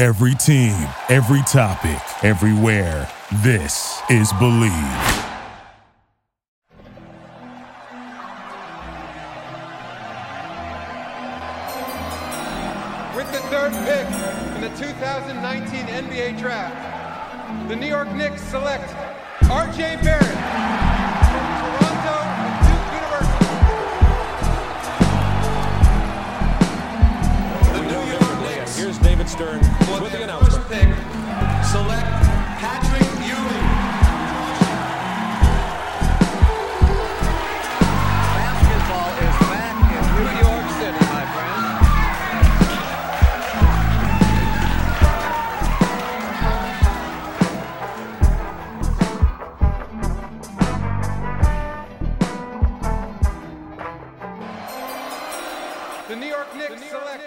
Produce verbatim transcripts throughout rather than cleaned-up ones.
Every team, every topic, everywhere. This is Believe. With the third pick in the two thousand nineteen N B A Draft, the New York Knicks select R J Barrett from Toronto Duke University. The New York Knicks. Here's David Stern with the announcement. First pick, select Patrick Ewing. Basketball is back in New York City, my friend. The New York Knicks select.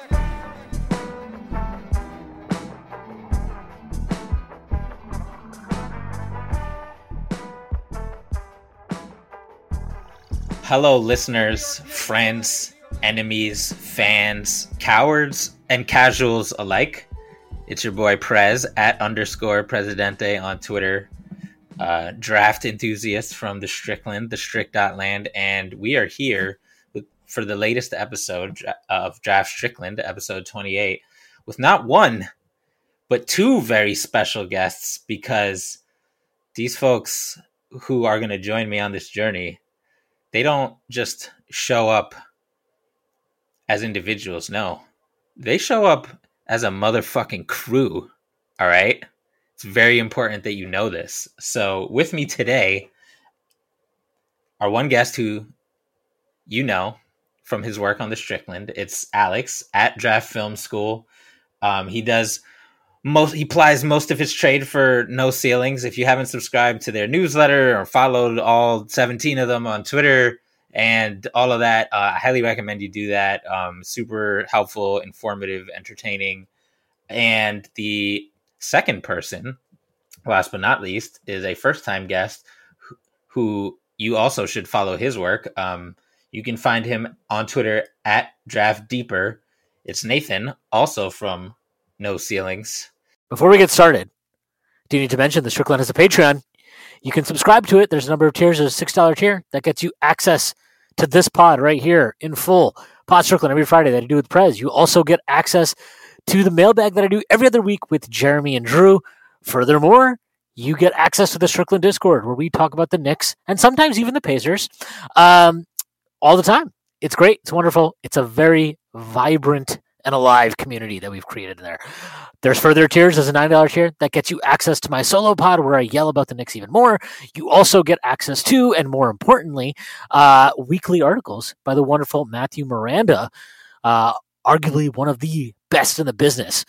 Hello, listeners, friends, enemies, fans, cowards, and casuals alike. It's your boy Prez at underscore Presidente on Twitter. Uh, draft enthusiast from the Strickland, the Strick.land, and we are here with, for the latest episode of Draft Strickland, episode twenty-eight, with not one, but two very special guests, because these folks who are going to join me on this journey, they don't just show up as individuals. No, they show up as a motherfucking crew. All right. It's very important that you know this. So with me today are one guest who you know from his work on the Strickland. It's Alex at Draft Film School. Um, he does most, he plies most of his trade for No Ceilings. If you haven't subscribed to their newsletter or followed all seventeen of them on Twitter and all of that, uh, I highly recommend you do that. Um, super helpful, informative, entertaining. And the second person, last but not least, is a first-time guest who, who you also should follow his work. Um, you can find him on Twitter at Draft Deeper. It's Nathan, also from No Ceilings. Before we get started, do you need to mention the Strickland has a Patreon? You can subscribe to it. There's a number of tiers. There's a six dollars tier that gets you access to this pod right here in full. Pod Strickland every Friday that I do with Prez. You also get access to the mailbag that I do every other week with Jeremy and Drew. Furthermore, you get access to the Strickland Discord where we talk about the Knicks and sometimes even the Pacers um, all the time. It's great. It's wonderful. It's a very vibrant and alive community that we've created there. There's further tiers. There's a nine dollars tier that gets you access to my solo pod where I yell about the Knicks even more. You also get access to, and more importantly, uh, weekly articles by the wonderful Matthew Miranda, uh, arguably one of the best in the business.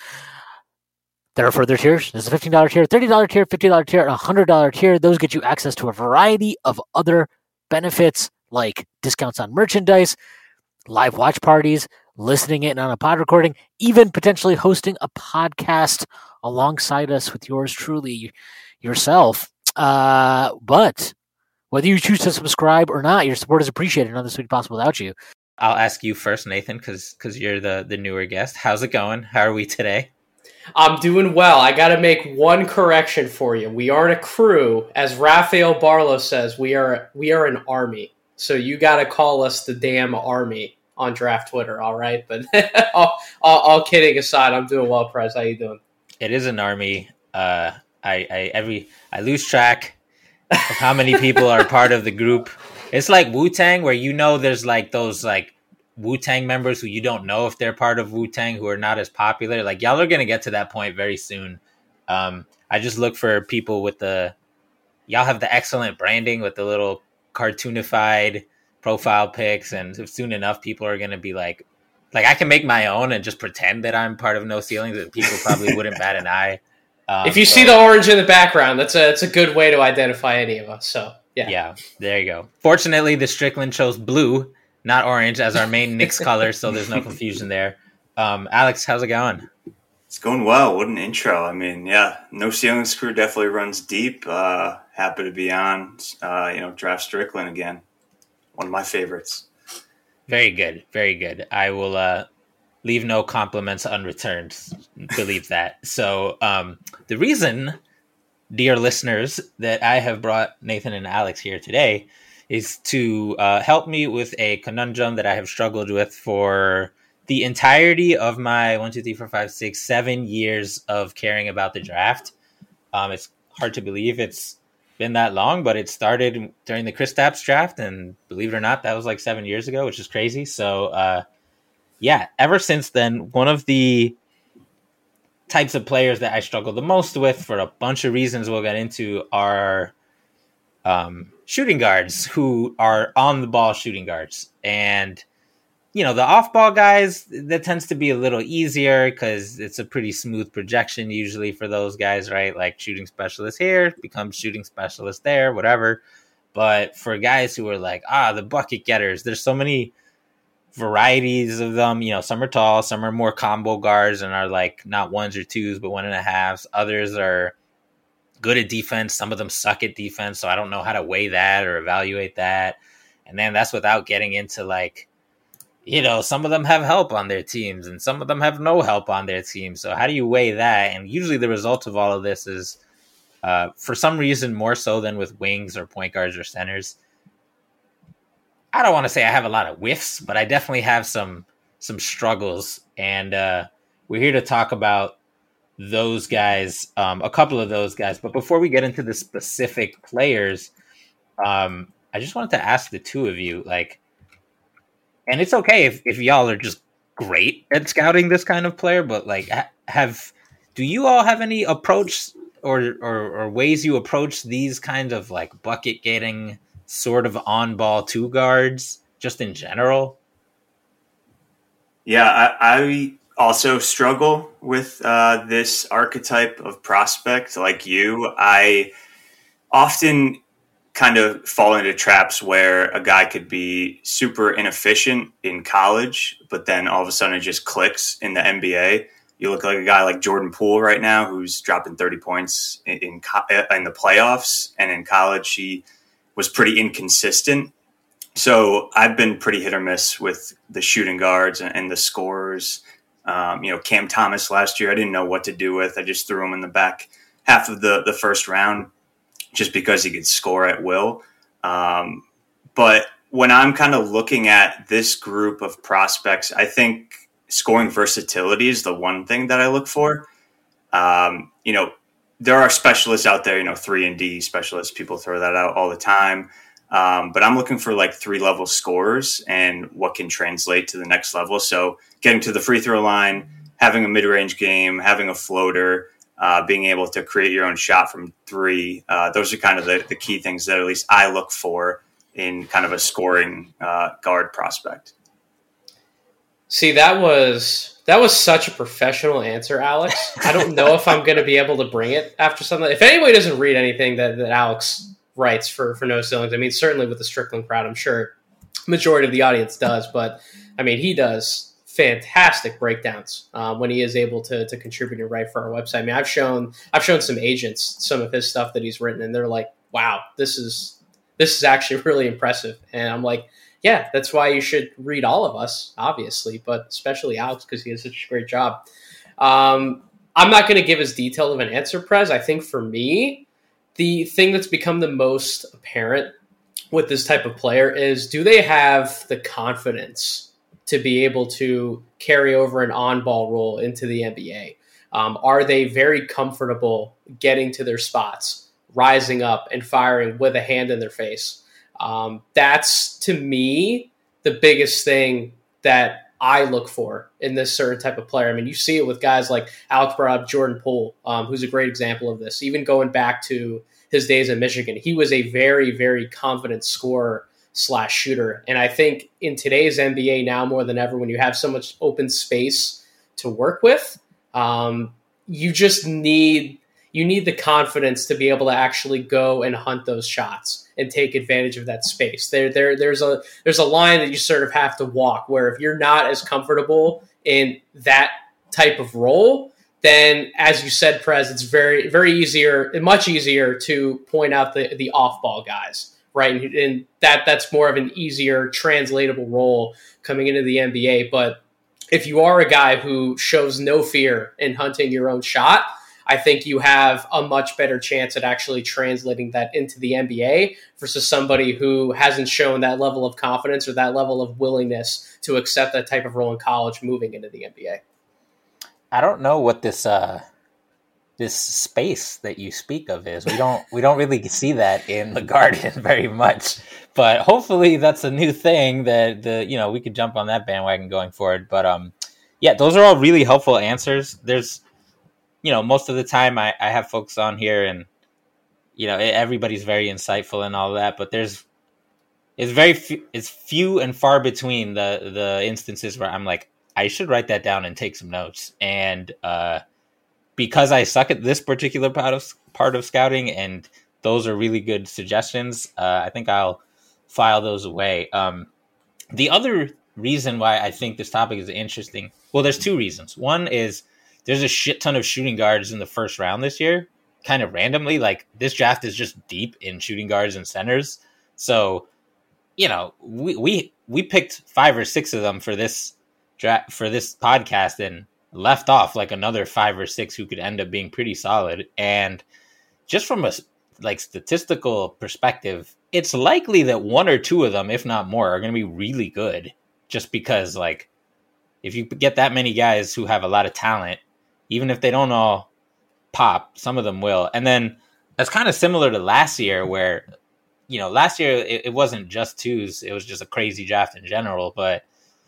There are further tiers. There's a fifteen dollars tier, thirty dollars tier, fifty dollars tier, and a one hundred dollars tier. Those get you access to a variety of other benefits like discounts on merchandise, live watch parties, listening in on a pod recording, even potentially hosting a podcast alongside us with yours truly, yourself. Uh, but whether you choose to subscribe or not, your support is appreciated. None of this would be possible without you. I'll ask you first, Nathan, because because you're the, the newer guest. How's it going? How are we today? I'm doing well. I got to make one correction for you. We aren't a crew. As Rafael Barlow says, we are we are an army. So you got to call us the damn army on Draft Twitter, all right? But all, all, all kidding aside, I'm doing well, Prez. How you doing? It is an army. Uh, I, I every I lose track of how many people are part of the group. It's like Wu-Tang, where you know there's like those like Wu-Tang members who you don't know if they're part of Wu-Tang, who are not as popular. Like y'all are gonna get to that point very soon. Um, I just look for people with the y'all have the excellent branding with the little cartoonified profile pics, and soon enough people are going to be like like I can make my own and just pretend that I'm part of No Ceilings, and people probably wouldn't bat an eye. Um, if you so, see the orange in the background, that's a that's a good way to identify any of us. So yeah, yeah, there you go. Fortunately, the Strickland chose blue, not orange, as our main Knicks color, so there's no confusion there. Um, Alex, how's it going? It's going well. What an intro. I mean, yeah, No Ceilings crew definitely runs deep. Uh, happy to be on, uh, you know, Draft Strickland again. One of my favorites. Very good. Very good. I will, uh, leave no compliments unreturned. Believe that. So um, the reason, dear listeners, that I have brought Nathan and Alex here today is to uh, help me with a conundrum that I have struggled with for the entirety of my one, two, three, four, five, six, seven years of caring about the draft. Um, it's hard to believe it's been that long, but it started during the Kristaps draft, and believe it or not, that was like seven years ago, which is crazy. So, uh, yeah, ever since then, one of the types of players that I struggle the most with, for a bunch of reasons we'll get into, are um, shooting guards who are on the ball shooting guards. And, you know, the off ball guys, that tends to be a little easier because it's a pretty smooth projection usually for those guys, right? Like shooting specialist here becomes shooting specialist there, whatever. But for guys who are like, ah, the bucket getters, there's so many varieties of them. You know, some are tall, some are more combo guards and are like not ones or twos, but one and a halves. Others are good at defense. Some of them suck at defense. So I don't know how to weigh that or evaluate that. And then that's without getting into like, you know, some of them have help on their teams and some of them have no help on their teams. So how do you weigh that? And usually the result of all of this is, uh, for some reason, more so than with wings or point guards or centers, I don't want to say I have a lot of whiffs, but I definitely have some some struggles. And uh, we're here to talk about those guys, um, a couple of those guys. But before we get into the specific players, um, I just wanted to ask the two of you, like, and it's okay if, if y'all are just great at scouting this kind of player, but like, have do you all have any approach or, or or ways you approach these kinds of like bucket getting sort of on ball two guards just in general? Yeah, I, I also struggle with uh, this archetype of prospect like you. I often kind of fall into traps where a guy could be super inefficient in college, but then all of a sudden it just clicks in the N B A. You look like a guy like Jordan Poole right now, who's dropping thirty points in, in, in the playoffs. And in college, he was pretty inconsistent. So I've been pretty hit or miss with the shooting guards and, and the scorers. Um, you know, Cam Thomas last year, I didn't know what to do with. I just threw him in the back half of the, the first round, just because he could score at will. Um, but when I'm kind of looking at this group of prospects, I think scoring versatility is the one thing that I look for. Um, you know, there are specialists out there, you know, three and D specialists, people throw that out all the time. Um, but I'm looking for like three level scorers and what can translate to the next level. So getting to the free throw line, having a mid-range game, having a floater, Uh, being able to create your own shot from three. Uh, those are kind of the, the key things that at least I look for in kind of a scoring uh, guard prospect. See, that was that was such a professional answer, Alex. I don't know if I'm going to be able to bring it after something. If anybody doesn't read anything that, that Alex writes for, for No Ceilings, I mean, certainly with the Strickland crowd, I'm sure majority of the audience does. But, I mean, he does fantastic breakdowns um, when he is able to to contribute and write for our website. I mean, I've shown I've shown some agents some of his stuff that he's written, and they're like, "Wow, this is this is actually really impressive." And I'm like, "Yeah, that's why you should read all of us, obviously, but especially Alex because he does such a great job." Um, I'm not going to give as detailed of an answer, Prez. I think for me, the thing that's become the most apparent with this type of player is, do they have the confidence to be able to carry over an on-ball role into the N B A? Um, are they very comfortable getting to their spots, rising up and firing with a hand in their face? Um, that's, to me, the biggest thing that I look for in this certain type of player. I mean, you see it with guys like Alex brought up Jordan Poole, um, who's a great example of this. Even going back to his days in Michigan, he was a very, very confident scorer slash shooter. And I think in today's N B A now more than ever, when you have so much open space to work with, um, you just need you need the confidence to be able to actually go and hunt those shots and take advantage of that space. There, there, there's a there's a line that you sort of have to walk where if you're not as comfortable in that type of role, then as you said, Prez, it's very, very easier, much easier to point out the the off ball guys. Right, and, and that that's more of an easier translatable role coming into the N B A. But if you are a guy who shows no fear in hunting your own shot, I think you have a much better chance at actually translating that into the N B A versus somebody who hasn't shown that level of confidence or that level of willingness to accept that type of role in college moving into the N B A. I don't know what this uh, this space that you speak of is. We don't we don't really see that in the Garden very much, but hopefully that's a new thing that the you know we could jump on that bandwagon going forward. But um, yeah, those are all really helpful answers. There's you know, most of the time I, I have folks on here and, you know, everybody's very insightful and all that, but there's, it's very, few, it's few and far between the, the instances where I'm like, I should write that down and take some notes. And, uh, because I suck at this particular part of, part of scouting and those are really good suggestions, uh, I think I'll file those away. Um, the other reason why I think this topic is interesting, well, there's two reasons. One is, there's a shit ton of shooting guards in the first round this year, kind of randomly. Like, this draft is just deep in shooting guards and centers. So, you know, we we we picked five or six of them for this draft for this podcast and left off like another five or six who could end up being pretty solid. And just from a like statistical perspective, it's likely that one or two of them, if not more, are going to be really good. Just because, like, if you get that many guys who have a lot of talent, even if they don't all pop, some of them will. And then that's kind of similar to last year where, you know, last year it, it wasn't just twos. It was just a crazy draft in general. But,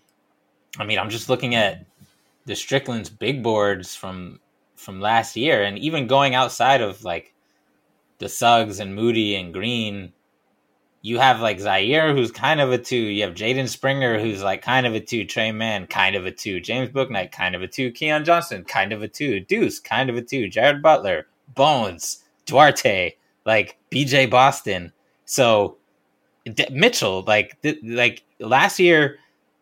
I mean, I'm just looking at the Strickland's big boards from from last year. And even going outside of, like, the Suggs and Moody and Green, you have, like, Zaire, who's kind of a two. You have Jaden Springer, who's, like, kind of a two. Trey Mann, kind of a two. James Bouknight, kind of a two. Keon Johnson, kind of a two. Deuce, kind of a two. Jared Butler, Bones, Duarte, like, B J Boston. So, D- Mitchell, like, th- like last year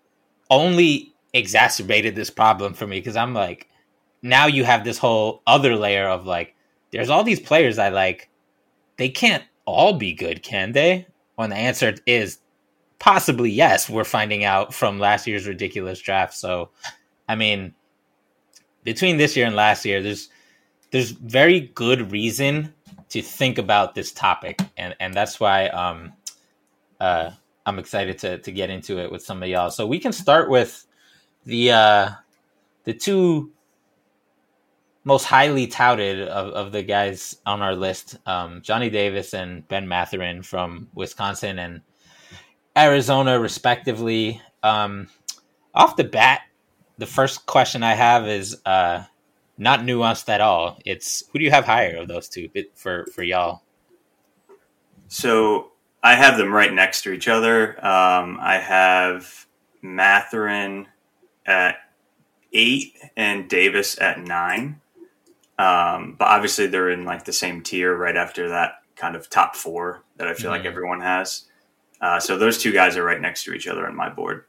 only exacerbated this problem for me because I'm, like, now you have this whole other layer of, like, there's all these players I like. They can't all be good, can they? When the answer is possibly yes, we're finding out from last year's ridiculous draft. So, I mean, between this year and last year, there's there's very good reason to think about this topic, and and that's why um uh I'm excited to to get into it with some of y'all. So we can start with the uh the two most highly touted of, of the guys on our list, um, Johnny Davis and Ben Mathurin from Wisconsin and Arizona, respectively. Um, off the bat, the first question I have is uh, not nuanced at all. It's who do you have higher of those two for, for y'all? So I have them right next to each other. Um, I have Mathurin at eight and Davis at nine. Um, but obviously they're in like the same tier right after that kind of top four that I feel mm-hmm. like everyone has. Uh, so those two guys are right next to each other on my board.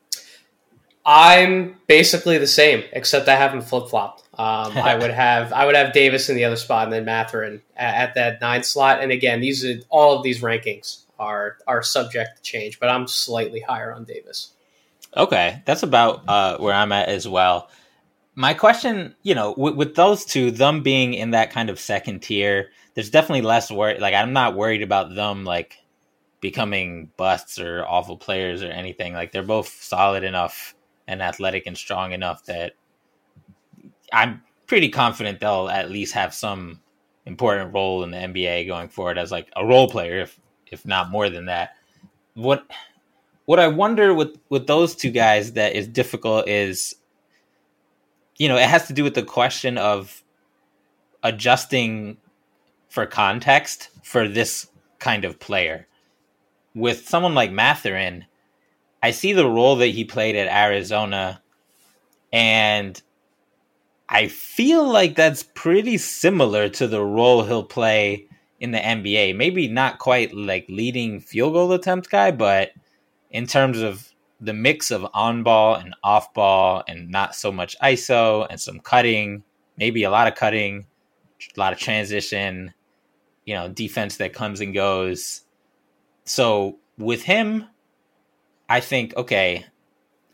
I'm basically the same, except I have them flip-flopped. Um, I would have I would have Davis in the other spot and then Mathurin at, at that nine slot. And again, these are, all of these rankings are are subject to change, but I'm slightly higher on Davis. Okay, that's about uh, where I'm at as well. My question, you know, with, with those two, them being in that kind of second tier, there's definitely less worry. Like, I'm not worried about them, like, becoming busts or awful players or anything. Like, they're both solid enough and athletic and strong enough that I'm pretty confident they'll at least have some important role in the N B A going forward as, like, a role player, if if not more than that. What what I wonder with, with those two guys that is difficult is, you know, it has to do with the question of adjusting for context for this kind of player. With someone like Mathurin, I see the role that he played at Arizona, and I feel like that's pretty similar to the role he'll play in the N B A. Maybe not quite like leading field goal attempt guy, but in terms of the mix of on-ball and off-ball and not so much I S O and some cutting, maybe a lot of cutting, a lot of transition, you know, defense that comes and goes. So with him, I think, okay,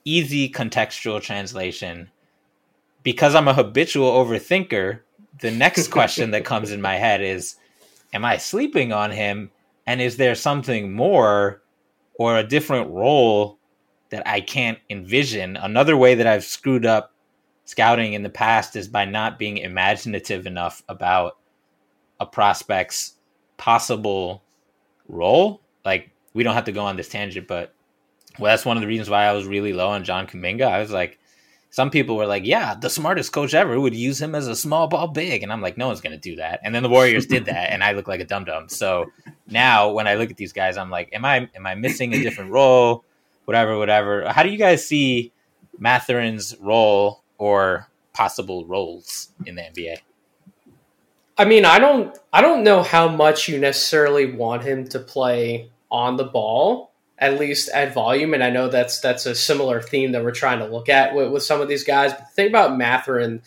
easy contextual translation. Because I'm a habitual overthinker, the next question that comes in my head is, am I sleeping on him? And is there something more or a different role that I can't envision? Another way that I've screwed up scouting in the past is by not being imaginative enough about a prospect's possible role. Like, we don't have to go on this tangent, but well, that's one of the reasons why I was really low on John Kuminga. I was like, some people were like, yeah, the smartest coach ever would use him as a small ball big. And I'm like, no one's going to do that. And then the Warriors did that, and I look like a dum-dum. So now when I look at these guys, I'm like, am I am I missing a different role? Whatever, whatever. How do you guys see Mathurin's role or possible roles in the N B A? I mean, I don't I don't know how much you necessarily want him to play on the ball, at least at volume. And I know that's that's a similar theme that we're trying to look at with, with some of these guys. But the thing about Mathurin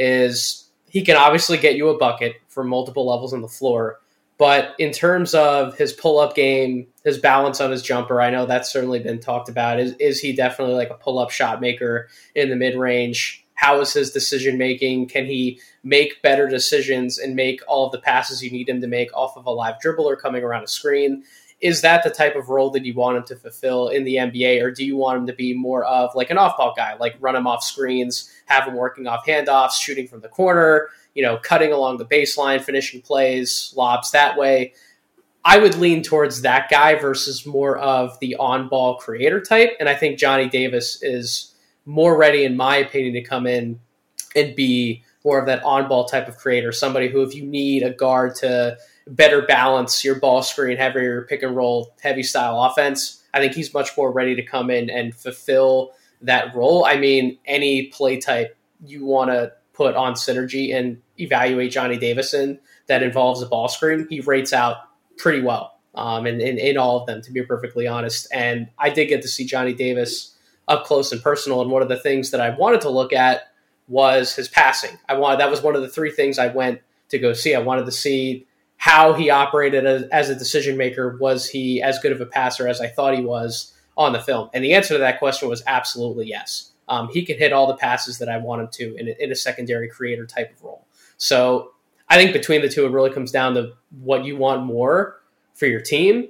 is he can obviously get you a bucket from multiple levels on the floor. But in terms of his pull-up game, his balance on his jumper, I know that's certainly been talked about. Is, is he definitely like a pull-up shot maker in the mid-range? How is his decision-making? Can he make better decisions and make all of the passes you need him to make off of a live dribble or coming around a screen? Is that the type of role that you want him to fulfill in the N B A, or do you want him to be more of like an off-ball guy, like run him off screens, have him working off handoffs, shooting from the corner, you know, cutting along the baseline, finishing plays, lobs that way? I would lean towards that guy versus more of the on-ball creator type, and I think Johnny Davis is more ready, in my opinion, to come in and be more of that on-ball type of creator, somebody who, if you need a guard to better balance your ball screen, heavier pick and roll, heavy style offense, I think he's much more ready to come in and fulfill that role. I mean, any play type you want to put on Synergy and evaluate Johnny Davis in that involves a ball screen, he rates out pretty well um, in, in, in all of them, to be perfectly honest. And I did get to see Johnny Davis up close and personal, and one of the things that I wanted to look at was his passing. I wanted that was one of the three things I went to go see. I wanted to see how he operated as, as a decision maker. Was he as good of a passer as I thought he was on the film? And the answer to that question was absolutely yes. Um, he can hit all the passes that I want him to in a, in a secondary creator type of role. So I think between the two, it really comes down to what you want more for your team.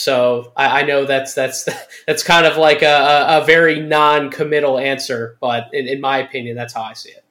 So I, I know that's that's that's kind of like a, a very non-committal answer, but in, in my opinion, that's how I see it.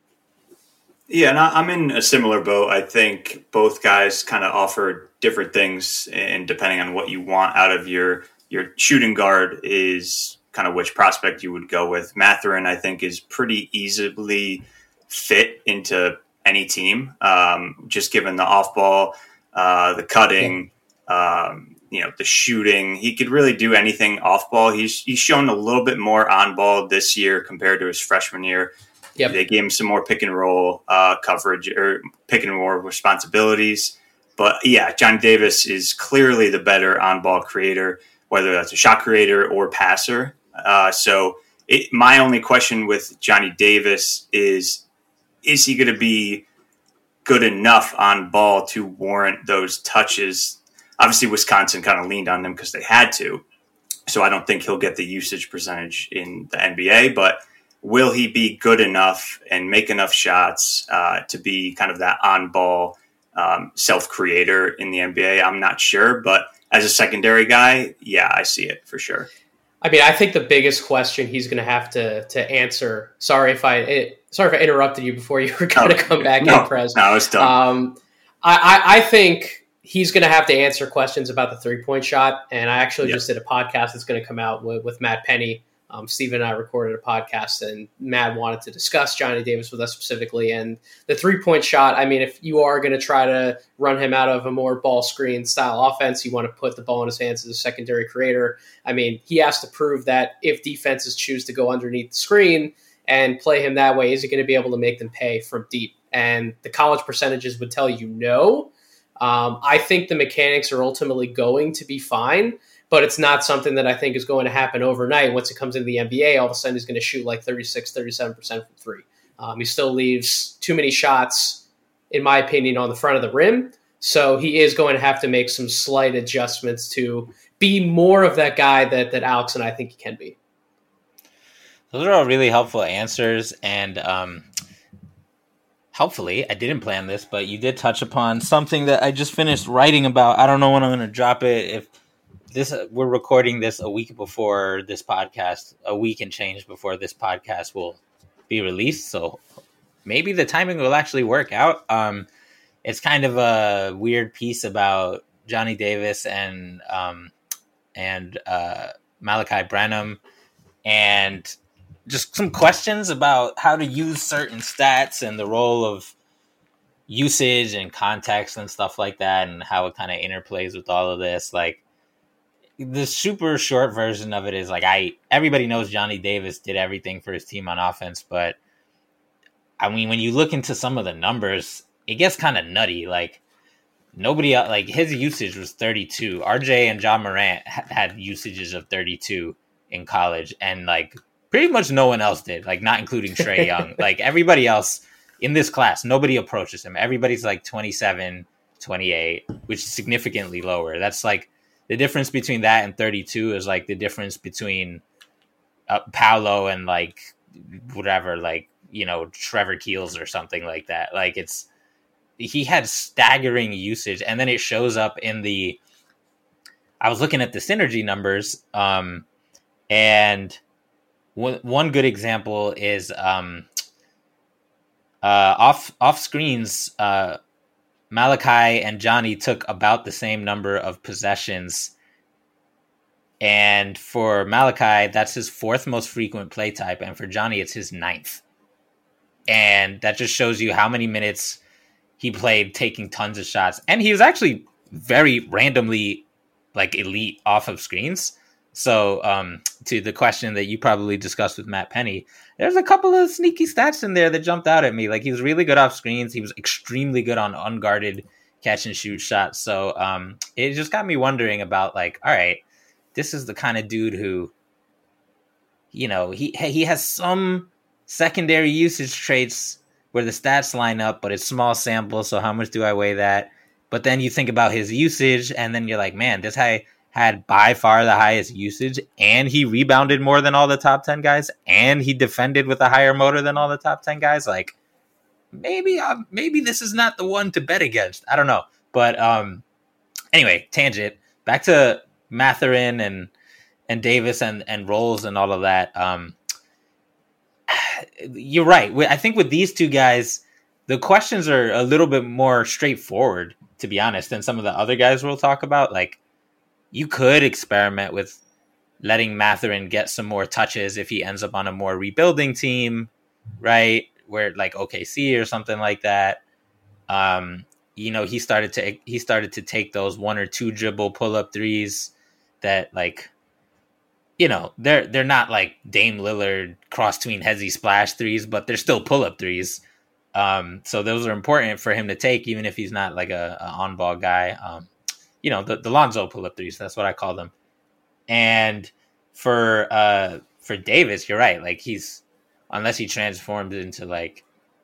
Yeah, and I'm in a similar boat. I think both guys kind of offer different things, and depending on what you want out of your your shooting guard is kind of which prospect you would go with. Mathurin, I think, is pretty easily fit into any team, um, just given the off-ball, uh, the cutting, um, you know, the shooting. He could really do anything off-ball. He's he's shown a little bit more on-ball this year compared to his freshman year. Yep. They gave him some more pick and roll uh, coverage or pick and roll responsibilities. But yeah, Johnny Davis is clearly the better on-ball creator, whether that's a shot creator or passer. Uh, so it, my only question with Johnny Davis is, is he going to be good enough on ball to warrant those touches? Obviously, Wisconsin kind of leaned on them because they had to. So I don't think he'll get the usage percentage in the N B A, but will he be good enough and make enough shots uh, to be kind of that on-ball um, self-creator in the N B A? I'm not sure, but as a secondary guy, yeah, I see it for sure. I mean, I think the biggest question he's going to have to to answer. Sorry if I it, sorry if I interrupted you before you were going to come back no, in, Prez. No, it's done. Um, I, I, I think he's going to have to answer questions about the three-point shot, and I actually yep. just did a podcast that's going to come out with, with Matt Penny. Um, Steve and I recorded a podcast, and Matt wanted to discuss Johnny Davis with us specifically. And the three-point shot, I mean, if you are going to try to run him out of a more ball screen style offense, you want to put the ball in his hands as a secondary creator. I mean, he has to prove that if defenses choose to go underneath the screen and play him that way, is he going to be able to make them pay from deep? And the college percentages would tell you no. Um, I think the mechanics are ultimately going to be fine, but it's not something that I think is going to happen overnight. Once it comes into the N B A, all of a sudden he's going to shoot like thirty-six, thirty-seven percent from three. Um, he still leaves too many shots, in my opinion, on the front of the rim. So he is going to have to make some slight adjustments to be more of that guy that, that Alex and I think he can be. Those are all really helpful answers, and um, helpfully, I didn't plan this, but you did touch upon something that I just finished writing about. I don't know when I'm going to drop it. If this, we're recording this a week before this podcast, a week and change before this podcast will be released, so maybe the timing will actually work out. Um, it's kind of a weird piece about Johnny Davis and um, and uh, Malachi Branham, and just some questions about how to use certain stats and the role of usage and context and stuff like that, and how it kind of interplays with all of this. Like, the super short version of it is like, I everybody knows Johnny Davis did everything for his team on offense, but I mean, when you look into some of the numbers, it gets kind of nutty. Like, nobody else, like, his usage was thirty-two. R J and John Morant ha- had usages of thirty-two in college, and like pretty much no one else did, like not including Trae Young. Like, everybody else in this class, nobody approaches him. Everybody's like twenty-seven, twenty-eight, which is significantly lower. That's like the difference between that and thirty-two is like the difference between uh, Paolo and like whatever, like, you know, Trevor Keels or something like that. Like, it's, he had staggering usage, and then it shows up in the, I was looking at the synergy numbers, um, and one, one good example is um, uh, off, off screens, uh, Malachi and Johnny took about the same number of possessions. And for Malachi, that's his fourth most frequent play type. And for Johnny, it's his ninth. And that just shows you how many minutes he played taking tons of shots. And he was actually very randomly, like, elite off of screens. So um, to the question that you probably discussed with Matt Penny, there's a couple of sneaky stats in there that jumped out at me. Like, he was really good off screens. He was extremely good on unguarded catch and shoot shots. So um, it just got me wondering about, like, all right, this is the kind of dude who, you know, he he has some secondary usage traits where the stats line up, but it's small sample. So how much do I weigh that? But then you think about his usage, and then you're like, man, this guy had by far the highest usage, and he rebounded more than all the top ten guys, and he defended with a higher motor than all the top ten guys. Like, maybe uh, maybe this is not the one to bet against. I don't know. But um, anyway, tangent. Back to Mathurin and and Davis and, and roles and all of that. Um, you're right. I think with these two guys, the questions are a little bit more straightforward, to be honest, than some of the other guys we'll talk about. Like, you could experiment with letting Mathurin get some more touches if he ends up on a more rebuilding team, right? Where, like, O K C or something like that. Um, you know, he started to he started to take those one or two dribble pull up threes that, like, you know, they're they're not like Dame Lillard cross tween Hezzy splash threes, but they're still pull up threes. Um, so those are important for him to take, even if he's not like a, a on ball guy. Um, you know, the, the Lonzo pull up threes, that's what I call them. And for uh, for Davis, you're right. Like, he's, unless he transformed into like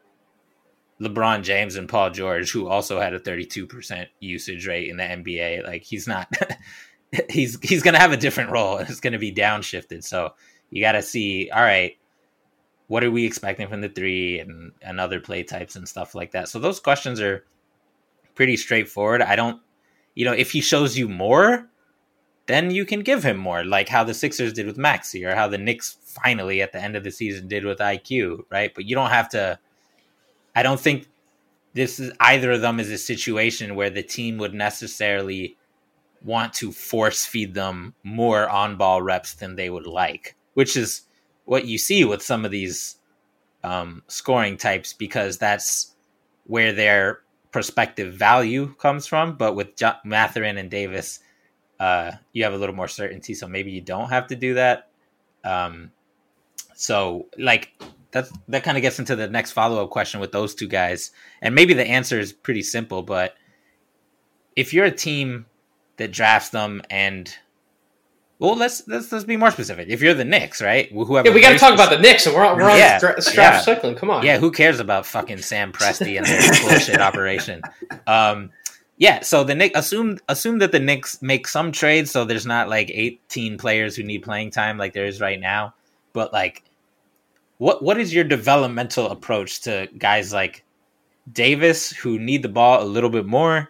LeBron James and Paul George, who also had a thirty-two percent usage rate in the N B A, like, he's not. he's he's going to have a different role. It's going to be downshifted. So you got to see, all right, what are we expecting from the three and, and other play types and stuff like that. So those questions are pretty straightforward. I don't, you know, if he shows you more, then you can give him more, like how the Sixers did with Maxey or how the Knicks finally at the end of the season did with I Q, right? But you don't have to, I don't think this is, either of them is a situation where the team would necessarily want to force feed them more on-ball reps than they would like, which is what you see with some of these um, scoring types, because that's where their prospective value comes from. But with J- Mathurin and Davis, uh, you have a little more certainty, so maybe you don't have to do that. Um, so, like, that's, that kind of gets into the next follow-up question with those two guys. And maybe the answer is pretty simple, but if you're a team that drafts them and, well, let's let's let's be more specific. If you're the Knicks, right? Whoever yeah, we got to talk about the Knicks, and we're on, we're on yeah, Stra- Straff yeah. Strickland. Come on. Yeah, who cares about fucking Sam Presti and their bullshit operation? Um, yeah, so the Knicks assume assume that the Knicks make some trades, so there's not like eighteen players who need playing time like there is right now. But like, what what is your developmental approach to guys like Davis who need the ball a little bit more,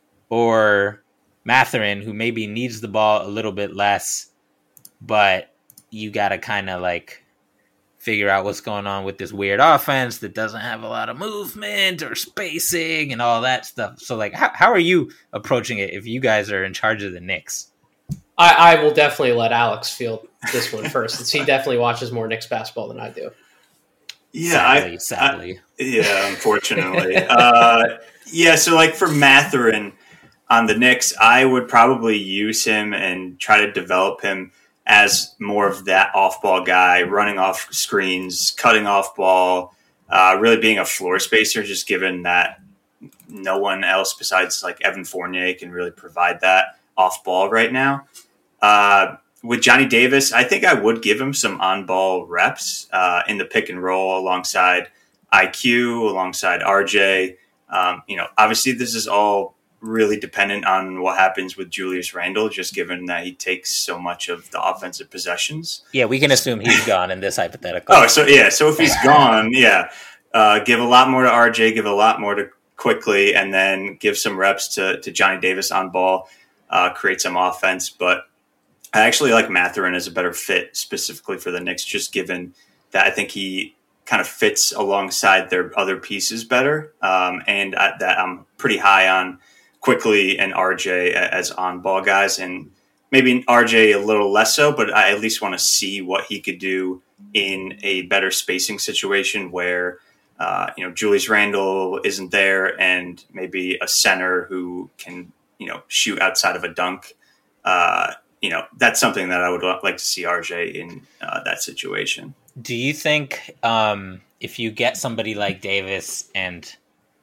or Mathurin who maybe needs the ball a little bit less, but you got to kind of like figure out what's going on with this weird offense that doesn't have a lot of movement or spacing and all that stuff. So like, how, how are you approaching it if you guys are in charge of the Knicks? I, I will definitely let Alex field this one first, since he definitely watches more Knicks basketball than I do. Yeah, sadly, I, sadly. I, yeah, unfortunately. uh, yeah, so like for Mathurin on the Knicks, I would probably use him and try to develop him as more of that off-ball guy, running off screens, cutting off ball, uh, really being a floor spacer, just given that no one else besides like Evan Fournier can really provide that off ball right now. Uh, with Johnny Davis, I think I would give him some on-ball reps uh, in the pick and roll alongside I Q, alongside R J. Um, you know, obviously this is all really dependent on what happens with Julius Randle, just given that he takes so much of the offensive possessions. Yeah, we can assume he's gone in this hypothetical. Oh, so yeah, so if he's gone, yeah, uh, give a lot more to R J, give a lot more to Quickly, and then give some reps to, to Johnny Davis on ball, uh, create some offense. But I actually like Mathurin as a better fit specifically for the Knicks, just given that I think he kind of fits alongside their other pieces better, um, and I, that I'm pretty high on Quickly and R J as on-ball guys, and maybe R J a little less so, but I at least want to see what he could do in a better spacing situation where, uh, you know, Julius Randle isn't there, and maybe a center who can, you know, shoot outside of a dunk. Uh, you know, that's something that I would like to see R J in uh, that situation. Do you think um, if you get somebody like Davis and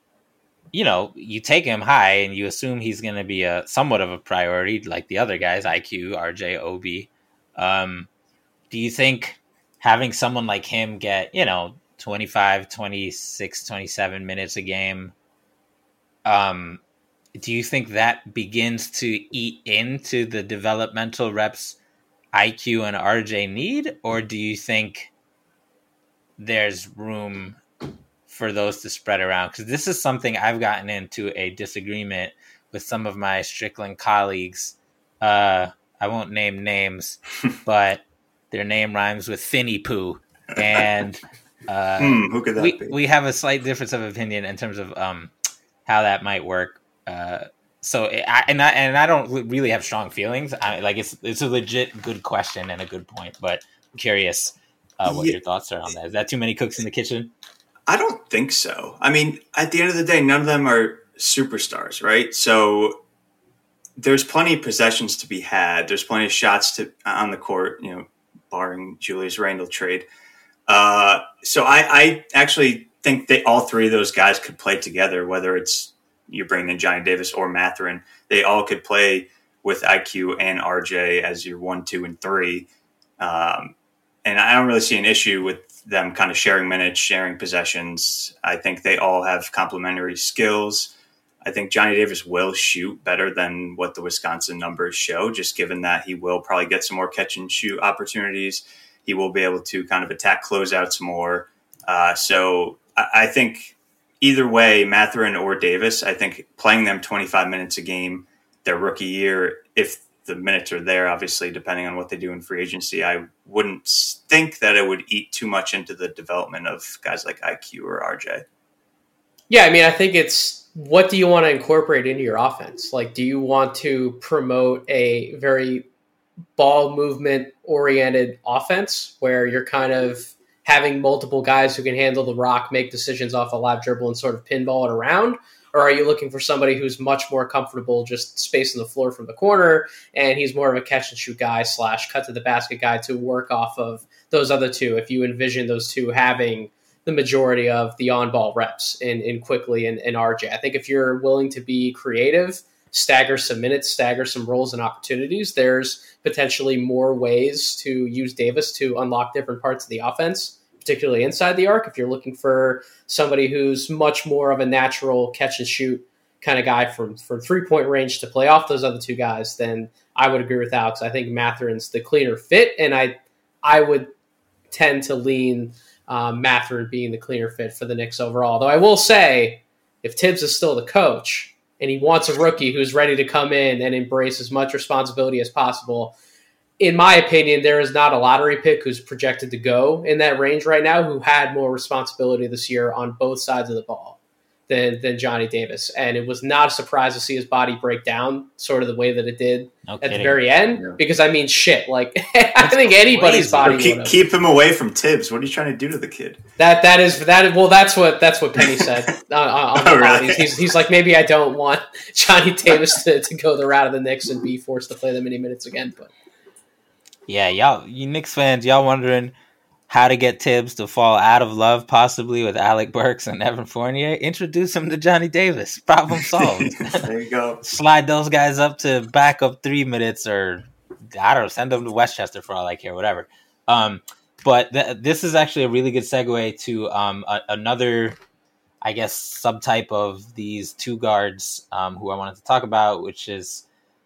you know, you take him high and you assume he's going to be a somewhat of a priority like the other guys, I Q, R J, O B. Um, do you think having someone like him get, you know, twenty-five, twenty-six, twenty-seven minutes a game, um, do you think that begins to eat into the developmental reps I Q and R J need? Or do you think there's room for those to spread around? Because this is something I've gotten into a disagreement with some of my Strickland colleagues. Uh, I won't name names, but their name rhymes with Finny Poo. And uh, hmm, who could that we, be? we have a slight difference of opinion in terms of um, how that might work. Uh, so, I, and I and I don't really have strong feelings. I, like it's it's a legit good question and a good point, but I'm curious uh, what yeah. your thoughts are on that. Is that too many cooks in the kitchen? I don't think so. I mean, at the end of the day, none of them are superstars, right? So there's plenty of possessions to be had. There's plenty of shots to on the court, you know, barring Julius Randle trade. Uh, so I, I actually think that all three of those guys could play together, whether it's you're bringing in Johnny Davis or Mathurin. They all could play with I Q and R J as your one, two, and three. Um, and I don't really see an issue with them kind of sharing minutes, sharing possessions. I think they all have complementary skills. I think Johnny Davis will shoot better than what the Wisconsin numbers show, just given that he will probably get some more catch and shoot opportunities. He will be able to kind of attack closeouts more. Uh, so I, I think either way, Mathurin or Davis, I think playing them twenty-five minutes a game their rookie year, if the minutes are there, obviously, depending on what they do in free agency, I wouldn't think that it would eat too much into the development of guys like I Q or R J. Yeah, I mean, I think it's what do you want to incorporate into your offense? Like, do you want to promote a very ball movement oriented offense where you're kind of having multiple guys who can handle the rock, make decisions off a live dribble and sort of pinball it around? Or are you looking for somebody who's much more comfortable just spacing the floor from the corner, and he's more of a catch and shoot guy slash cut to the basket guy to work off of those other two, if you envision those two having the majority of the on-ball reps in, in Quickly and, and R J? I think if you're willing to be creative, stagger some minutes, stagger some roles and opportunities, there's potentially more ways to use Davis to unlock different parts of the offense, particularly inside the arc. If you're looking for somebody who's much more of a natural catch and shoot kind of guy from, from three-point range to play off those other two guys, then I would agree with Alex. I think Mathurin's the cleaner fit, and I I would tend to lean um, Mathurin being the cleaner fit for the Knicks overall. Though I will say, if Tibbs is still the coach and he wants a rookie who's ready to come in and embrace as much responsibility as possible, in my opinion, there is not a lottery pick who's projected to go in that range right now who had more responsibility this year on both sides of the ball than than Johnny Davis. And it was not a surprise to see his body break down sort of the way that it did No at the kidding. very end. Yeah. Because, I mean, shit, like, I think anybody's crazy. body Keep, would've. keep him away from Tibbs. What are you trying to do to the kid? That that is that. Well, that's what that's what Penny said uh, on the Oh, pod. really? He's, he's like, maybe I don't want Johnny Davis to, to go the route of the Knicks and be forced to play them many minutes again. But Yeah, y'all, you Knicks fans, y'all wondering how to get Tibbs to fall out of love possibly with Alec Burks and Evan Fournier? Introduce him to Johnny Davis. Problem solved. There you go. Slide those guys up to backup three minutes, or I don't know, send them to Westchester for all I care, whatever. Um, but th- this is actually a really good segue to um, a- another, I guess, subtype of these two guards um, who I wanted to talk about, which is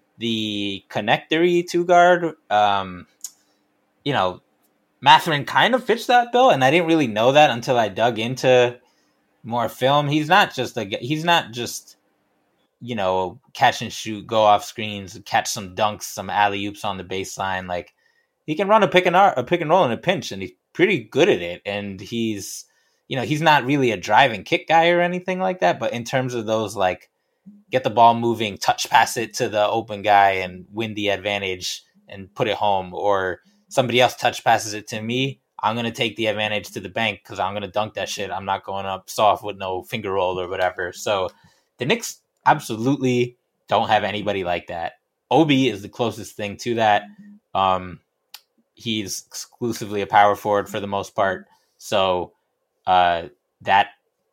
the connectory two guard. Um, you know, Mathurin kind of fits that bill, and I didn't really know that until I dug into more film. He's not just a he's not just you know catch and shoot, go off screens, catch some dunks, some alley oops on the baseline. Like, he can run a pick and a pick and roll in a pinch, and he's pretty good at it. And he's you know he's not really a drive and kick guy or anything like that. But in terms of those, like, get the ball moving, touch pass it to the open guy and win the advantage and put it home, or somebody else touch passes it to me, I'm going to take the advantage to the bank because I'm going to dunk that shit. I'm not going up soft with no finger roll or whatever. So the Knicks absolutely don't have anybody like that. Obi is the closest thing to that. Um, he's exclusively a power forward for the most part. So uh, that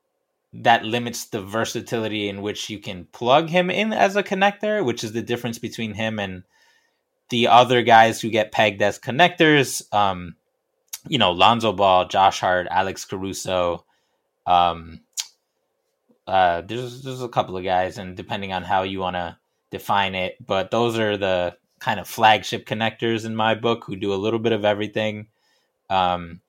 that limits the versatility in which you can plug him in as a connector, which is the difference between him and the other guys who get pegged as connectors. Um, you know, Lonzo Ball, Josh Hart, Alex Caruso. Um, uh, there's there's a couple of guys, and depending on how you want to define it, but those are the kind of flagship connectors in my book who do a little bit of everything. Um,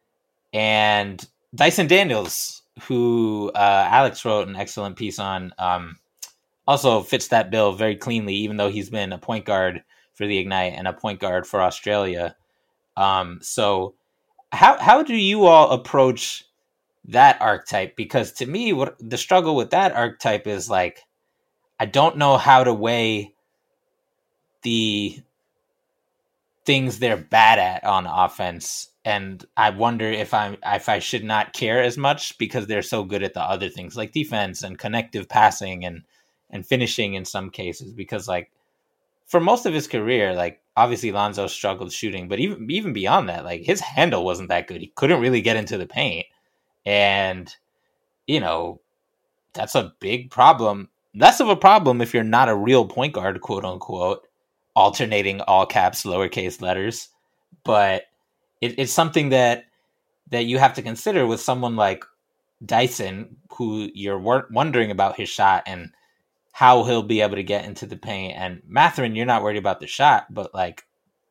and Dyson Daniels, who uh, Alex wrote an excellent piece on, um, also fits that bill very cleanly, even though he's been a point guard for the Ignite and a point guard for Australia. Um, so how how do you all approach that archetype? Because to me, what the struggle with that archetype is, like, I don't know how to weigh the things they're bad at on offense, and I wonder if I if I should not care as much because they're so good at the other things like defense and connective passing and and finishing in some cases. Because, like, for most of his career, like, obviously Lonzo struggled shooting, but even even beyond that, like, his handle wasn't that good. He couldn't really get into the paint. And, you know, that's a big problem. Less of a problem if you're not a real point guard, quote unquote, alternating all caps, lowercase letters. But it, it's something that that you have to consider with someone like Dyson, who you're wor- wondering about his shot and how he'll be able to get into the paint. And Mathurin, you're not worried about the shot, but, like,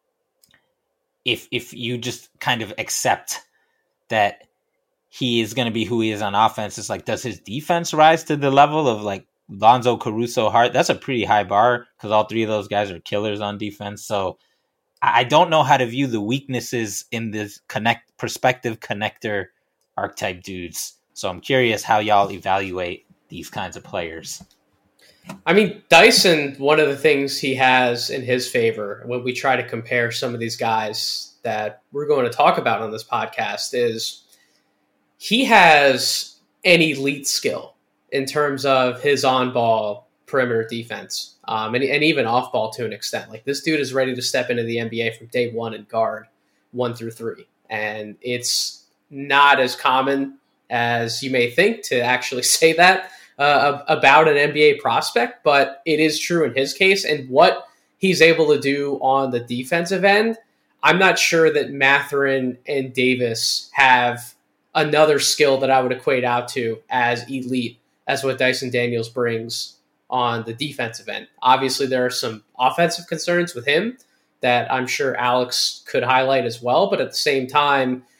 if if you just kind of accept that he is going to be who he is on offense, it's like, does his defense rise to the level of, like, Lonzo, Caruso, Hart? That's a pretty high bar because all three of those guys are killers on defense. So I don't know how to view the weaknesses in this connect perspective connector archetype dudes. So I'm curious how y'all evaluate these kinds of players. I mean, Dyson, one of the things he has in his favor when we try to compare some of these guys that we're going to talk about on this podcast is he has an elite skill in terms of his on-ball perimeter defense, um, and, and even off-ball to an extent. Like, this dude is ready to step into the N B A from day one and guard one through three. And it's not as common as you may think to actually say that uh, about an N B A prospect, but it is true in his case. And what he's able to do on the defensive end, I'm not sure that Mathurin and Davis have another skill that I would equate out to as elite as what Dyson Daniels brings on the defensive end. Obviously, there are some offensive concerns with him that I'm sure Alex could highlight as well, but at the same time,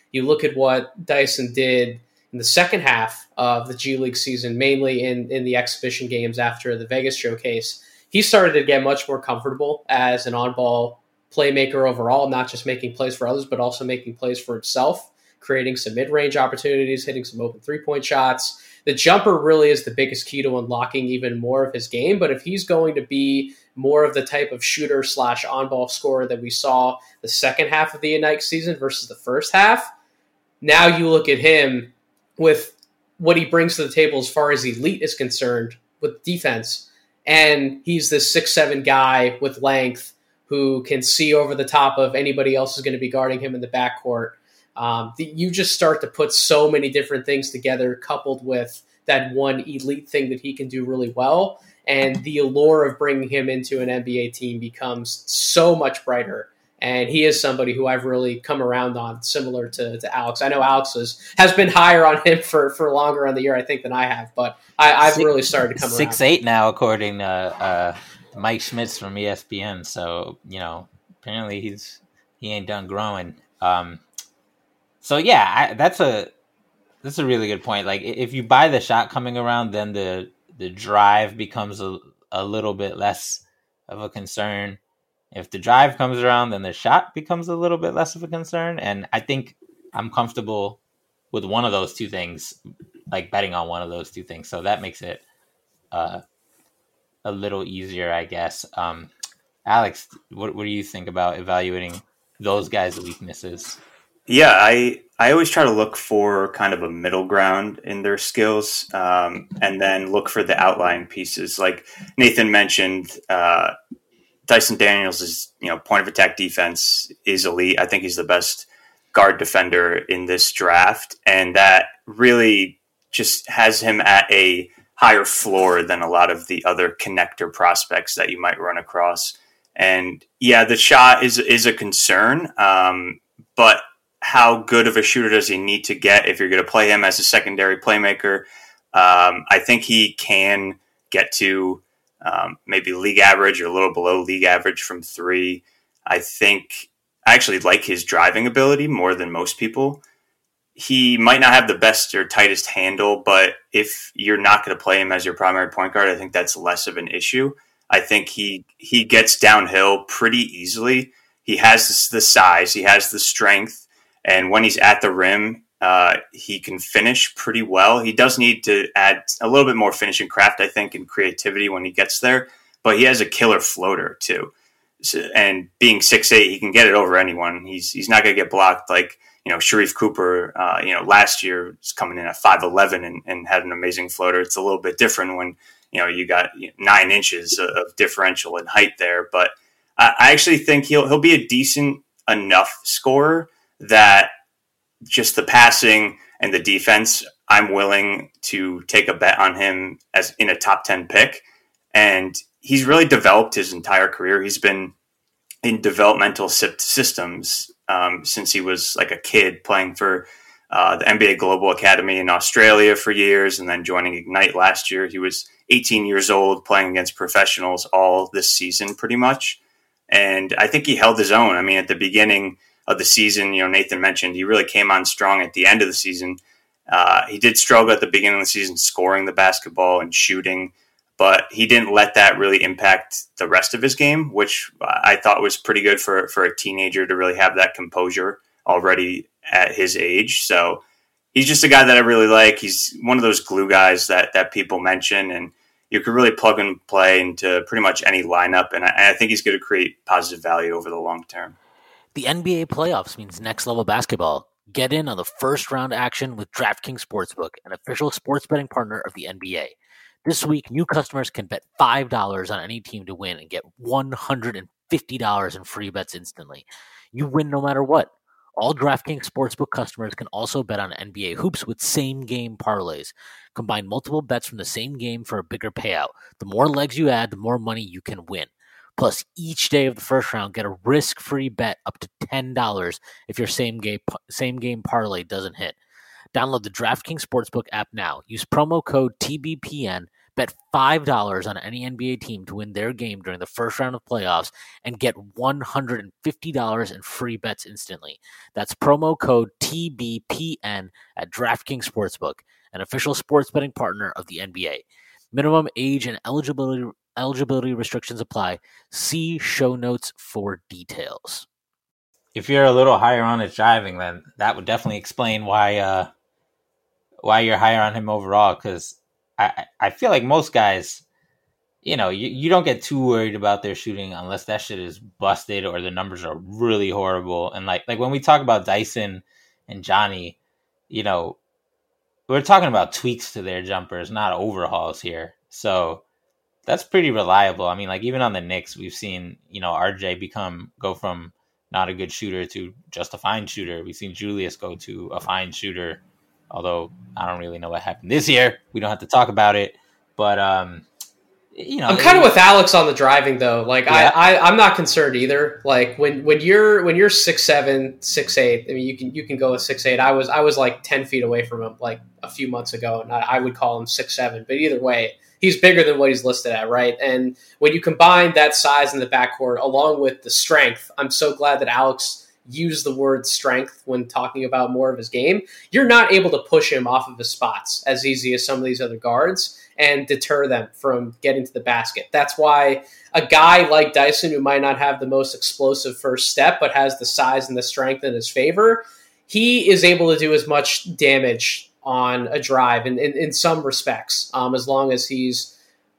You look at what Dyson did in the second half of the G League season, mainly in, in the exhibition games after the Vegas showcase. He started to get much more comfortable as an on-ball playmaker overall, not just making plays for others, but also making plays for himself, creating some mid-range opportunities, hitting some open three-point shots. The jumper really is the biggest key to unlocking even more of his game, but if he's going to be more of the type of shooter slash on-ball scorer that we saw the second half of the Ignite season versus the first half, now you look at him with what he brings to the table as far as elite is concerned with defense, and he's this six seven guy with length who can see over the top of anybody else who's going to be guarding him in the backcourt. Um, the, you just start to put so many different things together, coupled with that one elite thing that he can do really well. And the allure of bringing him into an N B A team becomes so much brighter. And he is somebody who I've really come around on, similar to, to Alex. I know Alex has, has been higher on him for, for longer on the year, I think, than I have. But I, I've six, really started to come six, around. six eight now, according to uh, Mike Schmitz from E S P N. So, you know, apparently he's he ain't done growing. Um, so, yeah, I, that's a that's a really good point. Like, if you buy the shot coming around, then the the drive becomes a, a little bit less of a concern. If the drive comes around, then the shot becomes a little bit less of a concern. And I think I'm comfortable with one of those two things, like betting on one of those two things. So that makes it uh, a little easier, I guess. Um, Alex, what, what do you think about evaluating those guys' weaknesses? Yeah, I I always try to look for kind of a middle ground in their skills, um, and then look for the outlying pieces. Like Nathan mentioned, uh, Dyson Daniels' you know point of attack defense is elite. I think he's the best guard defender in this draft, and that really just has him at a higher floor than a lot of the other connector prospects that you might run across. And yeah, the shot is is a concern, um, but how good of a shooter does he need to get if you're going to play him as a secondary playmaker? Um, I think he can get to um, maybe league average or a little below league average from three. I think I actually like his driving ability more than most people. He might not have the best or tightest handle, but if you're not going to play him as your primary point guard, I think that's less of an issue. I think he he gets downhill pretty easily. He has the size, he has the strength, and when he's at the rim, uh, he can finish pretty well. He does need to add a little bit more finishing craft, I think, and creativity when he gets there, but he has a killer floater too. So, and being six eight, he can get it over anyone. He's he's not going to get blocked like, you know, Sharif Cooper, uh, you know, last year was coming in at five eleven and, and had an amazing floater. It's a little bit different when, you know, you got nine inches of differential in height there. But I, I actually think he'll he'll be a decent enough scorer that just the passing and the defense, I'm willing to take a bet on him as in a top ten pick. And he's really developed his entire career. He's been in developmental systems um, since he was like a kid, playing for uh, the N B A Global Academy in Australia for years, and then joining Ignite last year. He was eighteen years old, playing against professionals all this season pretty much. And I think he held his own. I mean, at the beginning of the season, you know, Nathan mentioned he really came on strong at the end of the season. Uh, he did struggle at the beginning of the season scoring the basketball and shooting, but he didn't let that really impact the rest of his game, which I thought was pretty good for, for a teenager to really have that composure already at his age. So he's just a guy that I really like. He's one of those glue guys that, that people mention, and you could really plug and play into pretty much any lineup. And I, and I think he's going to create positive value over the long term. The N B A playoffs means next level basketball. Get in on the first round action with DraftKings Sportsbook, an official sports betting partner of the N B A. This week, new customers can bet five dollars on any team to win and get one hundred fifty dollars in free bets instantly. You win no matter what. All DraftKings Sportsbook customers can also bet on N B A hoops with same-game parlays. Combine multiple bets from the same game for a bigger payout. The more legs you add, the more money you can win. Plus, each day of the first round, get a risk-free bet up to ten dollars if your same-game same-game parlay doesn't hit. Download the DraftKings Sportsbook app now. Use promo code T B P N. Bet five dollars on any N B A team to win their game during the first round of playoffs and get one hundred fifty dollars in free bets instantly. That's promo code T B P N at DraftKings Sportsbook, an official sports betting partner of the N B A. Minimum age and eligibility eligibility restrictions apply. See show notes for details. If you're a little higher on his driving, then that would definitely explain why uh, why you're higher on him overall. Because I, I feel like most guys, you know, you, you don't get too worried about their shooting unless that shit is busted or the numbers are really horrible. And like like when we talk about Dyson and Johnny, you know, we're talking about tweaks to their jumpers, not overhauls here. So that's pretty reliable. I mean, like even on the Knicks, we've seen, you know, R J become go from not a good shooter to just a fine shooter. We've seen Julius go to a fine shooter, although I don't really know what happened this year. We don't have to talk about it, but um, you know, I'm kind of with Alex on the driving though. Like yeah. I, I, I'm not concerned either. Like when, when you're when you're six seven, six eight. I mean, you can you can go with six eight. I was I was like ten feet away from him like a few months ago, and I, I would call him six seven. But either way, he's bigger than what he's listed at, right? And when you combine that size in the backcourt along with the strength, I'm so glad that Alex used the word strength when talking about more of his game. You're not able to push him off of his spots as easy as some of these other guards and deter them from getting to the basket. That's why a guy like Dyson, who might not have the most explosive first step, but has the size and the strength in his favor, he is able to do as much damage on a drive in, in, in some respects, um, as long as he's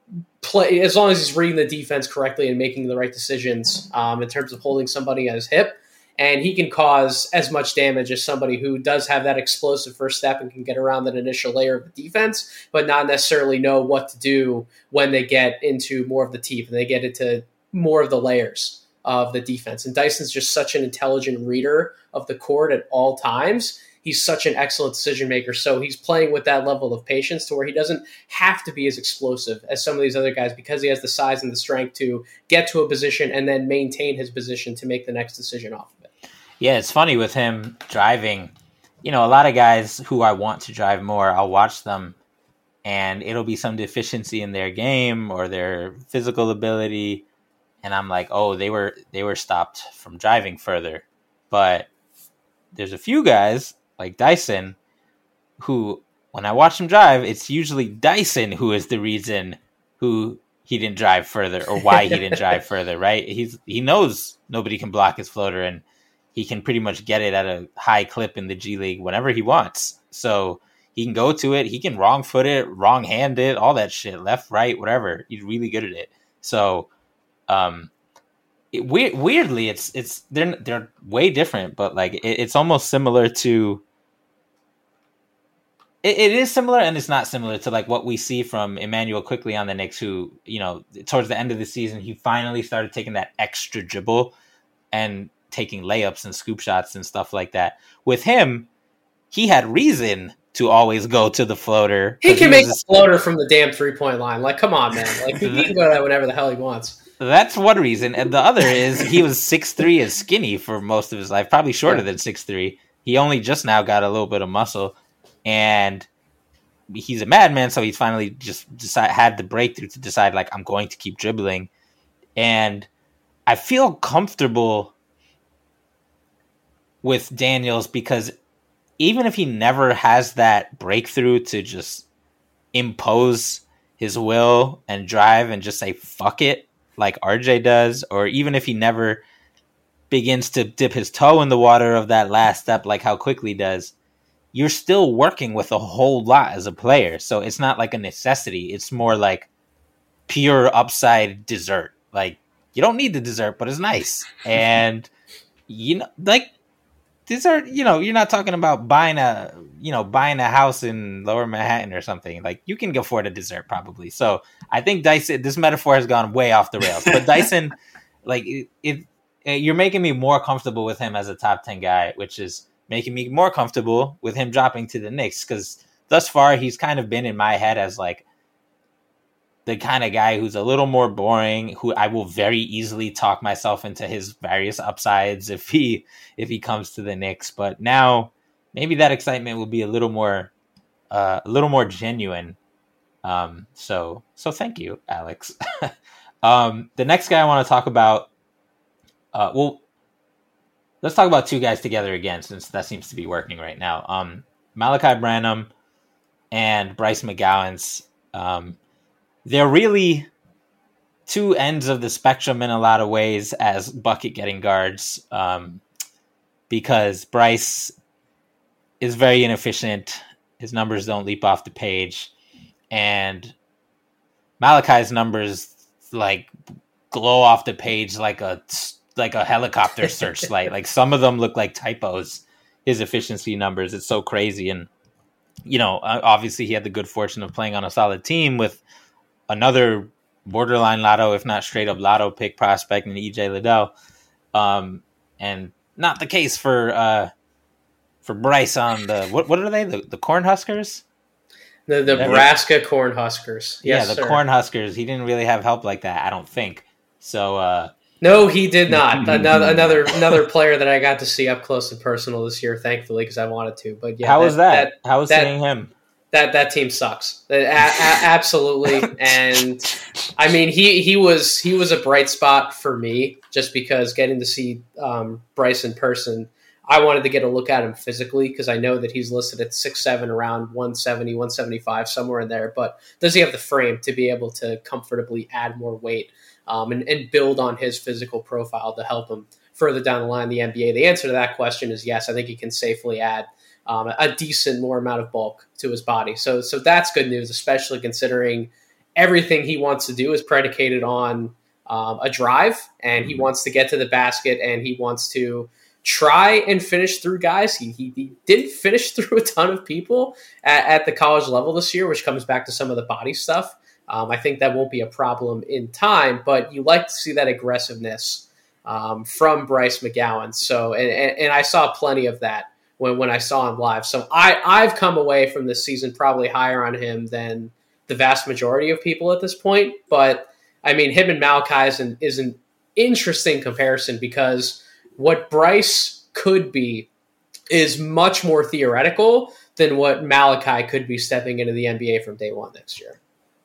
play, as long as he's reading the defense correctly and making the right decisions um, in terms of holding somebody at his hip. And he can cause as much damage as somebody who does have that explosive first step and can get around that initial layer of the defense, but not necessarily know what to do when they get into more of the teeth and they get into more of the layers of the defense. And Dyson's just such an intelligent reader of the court at all times. He's such an excellent decision maker. So he's playing with that level of patience to where he doesn't have to be as explosive as some of these other guys because he has the size and the strength to get to a position and then maintain his position to make the next decision off of it. Yeah, it's funny with him driving. You know, a lot of guys who I want to drive more, I'll watch them and it'll be some deficiency in their game or their physical ability. And I'm like, oh, they were they were stopped from driving further. But there's a few guys like Dyson who, when I watch him drive, it's usually Dyson who is the reason who he didn't drive further or why he didn't drive further, right? He's he knows nobody can block his floater and he can pretty much get it at a high clip in the G League whenever he wants. So he can go to it. He can wrong foot it, wrong hand it, all that shit, left, right, whatever. He's really good at it. So um, it, we- weirdly, it's it's they're they're way different, but like it, it's almost similar to. It, it is similar, and it's not similar to like what we see from Emmanuel Quickley on the Knicks, who, you know, towards the end of the season, he finally started taking that extra dribble and taking layups and scoop shots and stuff like that. With him, he had reason to always go to the floater. He can he make was, a floater from the damn three-point line. Like, come on, man. Like, he can go to that whenever the hell he wants. That's one reason. And the other is he was six three and skinny for most of his life, probably shorter yeah. than six three. He only just now got a little bit of muscle. And he's a madman, so he's finally just decide, had the breakthrough to decide, like, I'm going to keep dribbling. And I feel comfortable with Daniels because even if he never has that breakthrough to just impose his will and drive and just say fuck it like R J does, or even if he never begins to dip his toe in the water of that last step like how Quickley does, you're still working with a whole lot as a player. So it's not like a necessity. It's more like pure upside dessert. Like, you don't need the dessert, but it's nice. And, you know, like, dessert, you know, you're not talking about buying a, you know, buying a house in Lower Manhattan or something. Like, you can afford a dessert probably. So I think Dyson, this metaphor has gone way off the rails. But Dyson, like, it, it, you're making me more comfortable with him as a top ten guy, which is making me more comfortable with him dropping to the Knicks, because thus far he's kind of been in my head as like the kind of guy who's a little more boring, who I will very easily talk myself into his various upsides if he if he comes to the Knicks. But now maybe that excitement will be a little more uh, a little more genuine Um, so so thank you, Alex. um, the next guy I want to talk about, uh, well, let's talk about two guys together again, since that seems to be working right now. Um, Malachi Branham and Bryce McGowens. Um, they're really two ends of the spectrum in a lot of ways as bucket getting guards, um, because Bryce is very inefficient. His numbers don't leap off the page, and Malachi's numbers like glow off the page like a like a helicopter searchlight. Like some of them look like typos. His efficiency numbers, it's so crazy. And you know, obviously he had the good fortune of playing on a solid team with another borderline lotto, if not straight up lotto pick prospect in E J Liddell. Um, and not the case for uh, for Bryce on the what what are they the, the Cornhuskers? The the Nebraska Cornhuskers. Yes, yeah, the sir. Cornhuskers. He didn't really have help like that, I don't think. So uh, no, he did not. another another another player that I got to see up close and personal this year, thankfully, because I wanted to. But yeah, how that, was that? that how was that, seeing him? That that team sucks. A- a- absolutely. And I mean, he, he was he was a bright spot for me just because getting to see um, Bryce in person, I wanted to get a look at him physically because I know that he's listed at six seven, around one seventy, one seventy-five, somewhere in there. But does he have the frame to be able to comfortably add more weight um, and, and build on his physical profile to help him further down the line in the N B A? The answer to that question is yes. I think he can safely add Um, a decent more amount of bulk to his body. So so that's good news, especially considering everything he wants to do is predicated on um, a drive, and he wants to get to the basket, and he wants to try and finish through guys. He, he, he didn't finish through a ton of people at, at the college level this year, which comes back to some of the body stuff. Um, I think that won't be a problem in time, but you like to see that aggressiveness um, from Bryce McGowan. So, and, and, and I saw plenty of that when, when I saw him live. So I, I've come away from this season probably higher on him than the vast majority of people at this point. But I mean, him and Malachi is an, is an interesting comparison because what Bryce could be is much more theoretical than what Malachi could be stepping into the N B A from day one next year.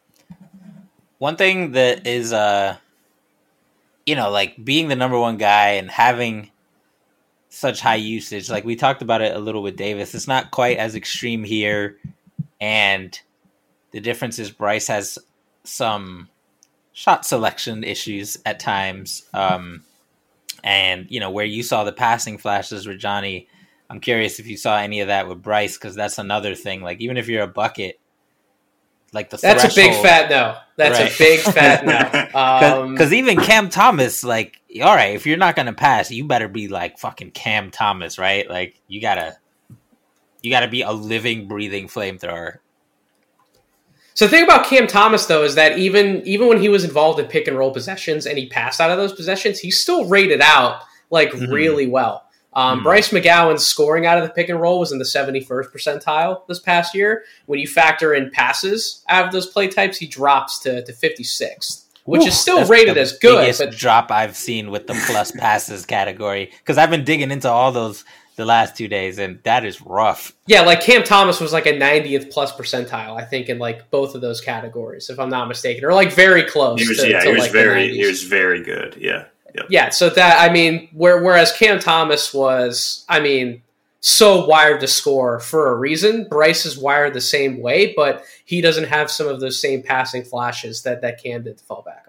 One thing that is, uh, you know, like being the number one guy and having such high usage, like we talked about it a little with Davis, it's not quite as extreme here. And the difference is Bryce has some shot selection issues at times. Um, and, you know, where you saw the passing flashes with Johnny, I'm curious if you saw any of that with Bryce, because that's another thing. Like, even if you're a bucket, like the That's threshold, a big fat no. That's right. a big fat no. Because Um, even Cam Thomas, like, all right, if you're not going to pass, you better be like fucking Cam Thomas, right? Like, you gotta, you gotta be a living, breathing flamethrower. So the thing about Cam Thomas, though, is that even even when he was involved in pick and roll possessions and he passed out of those possessions, he still rated out like mm-hmm. really well. Um, mm-hmm. Bryce McGowan's scoring out of the pick and roll was in the seventy-first percentile this past year. When you factor in passes out of those play types, he drops to, to fifty-sixth, which Ooh, is still that's rated the as good. Biggest But drop I've seen with the plus passes category, because I've been digging into all those the last two days, and that is rough. Yeah, like Cam Thomas was like a ninetieth plus percentile, I think, in like both of those categories, if I'm not mistaken, or like very close. He was, to, yeah, to he was like very, he was very good. Yeah, yep. yeah. So that I mean, where, whereas Cam Thomas was, I mean, so wired to score for a reason. Bryce is wired the same way, but he doesn't have some of those same passing flashes that that Cam did to fall back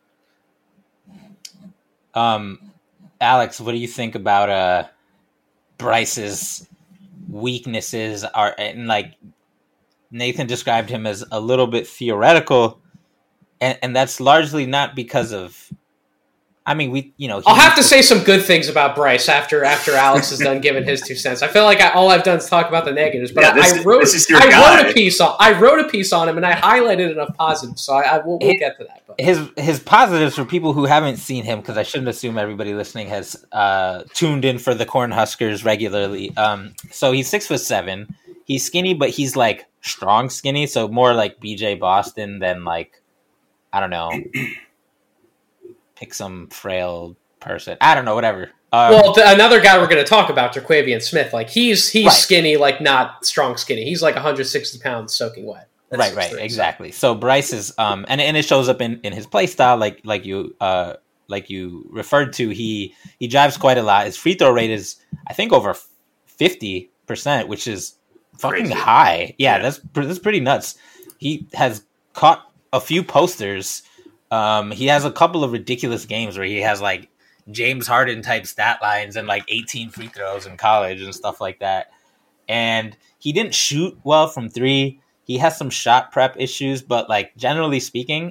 on. Um, Alex, what do you think about uh? Bryce's weaknesses are, and like Nathan described him as a little bit theoretical, and, and that's largely not because of, I mean, we, you know, I'll have to say some good things about Bryce after after Alex is done giving his two cents. I feel like I, all I've done is talk about the negatives, but yeah, I, this, I wrote this is your I guy. wrote a piece on I wrote a piece on him, and I highlighted enough positives, so I, I we'll, we'll get to that. But. His his positives for people who haven't seen him, because I shouldn't assume everybody listening has uh, tuned in for the Cornhuskers regularly. Um, so he's six foot seven. He's skinny, but he's like strong skinny, so more like B J Boston than like, I don't know, pick some frail person. I don't know, whatever. Um, well, the, another guy we're going to talk about, Jaquavian Smith, like he's he's right. skinny, like not strong skinny. He's like one hundred sixty pounds soaking wet. right, right, exactly. So Bryce is, um, and and it shows up in, in his play style, like like you uh like you referred to. He he drives quite a lot. His free throw rate is, I think, over fifty percent, which is fucking Crazy. high. Yeah, Yeah. that's that's pretty nuts. He has caught a few posters. Um, he has a couple of ridiculous games where he has like James Harden type stat lines and like eighteen free throws in college and stuff like that. And he didn't shoot well from three. He has some shot prep issues, but like generally speaking,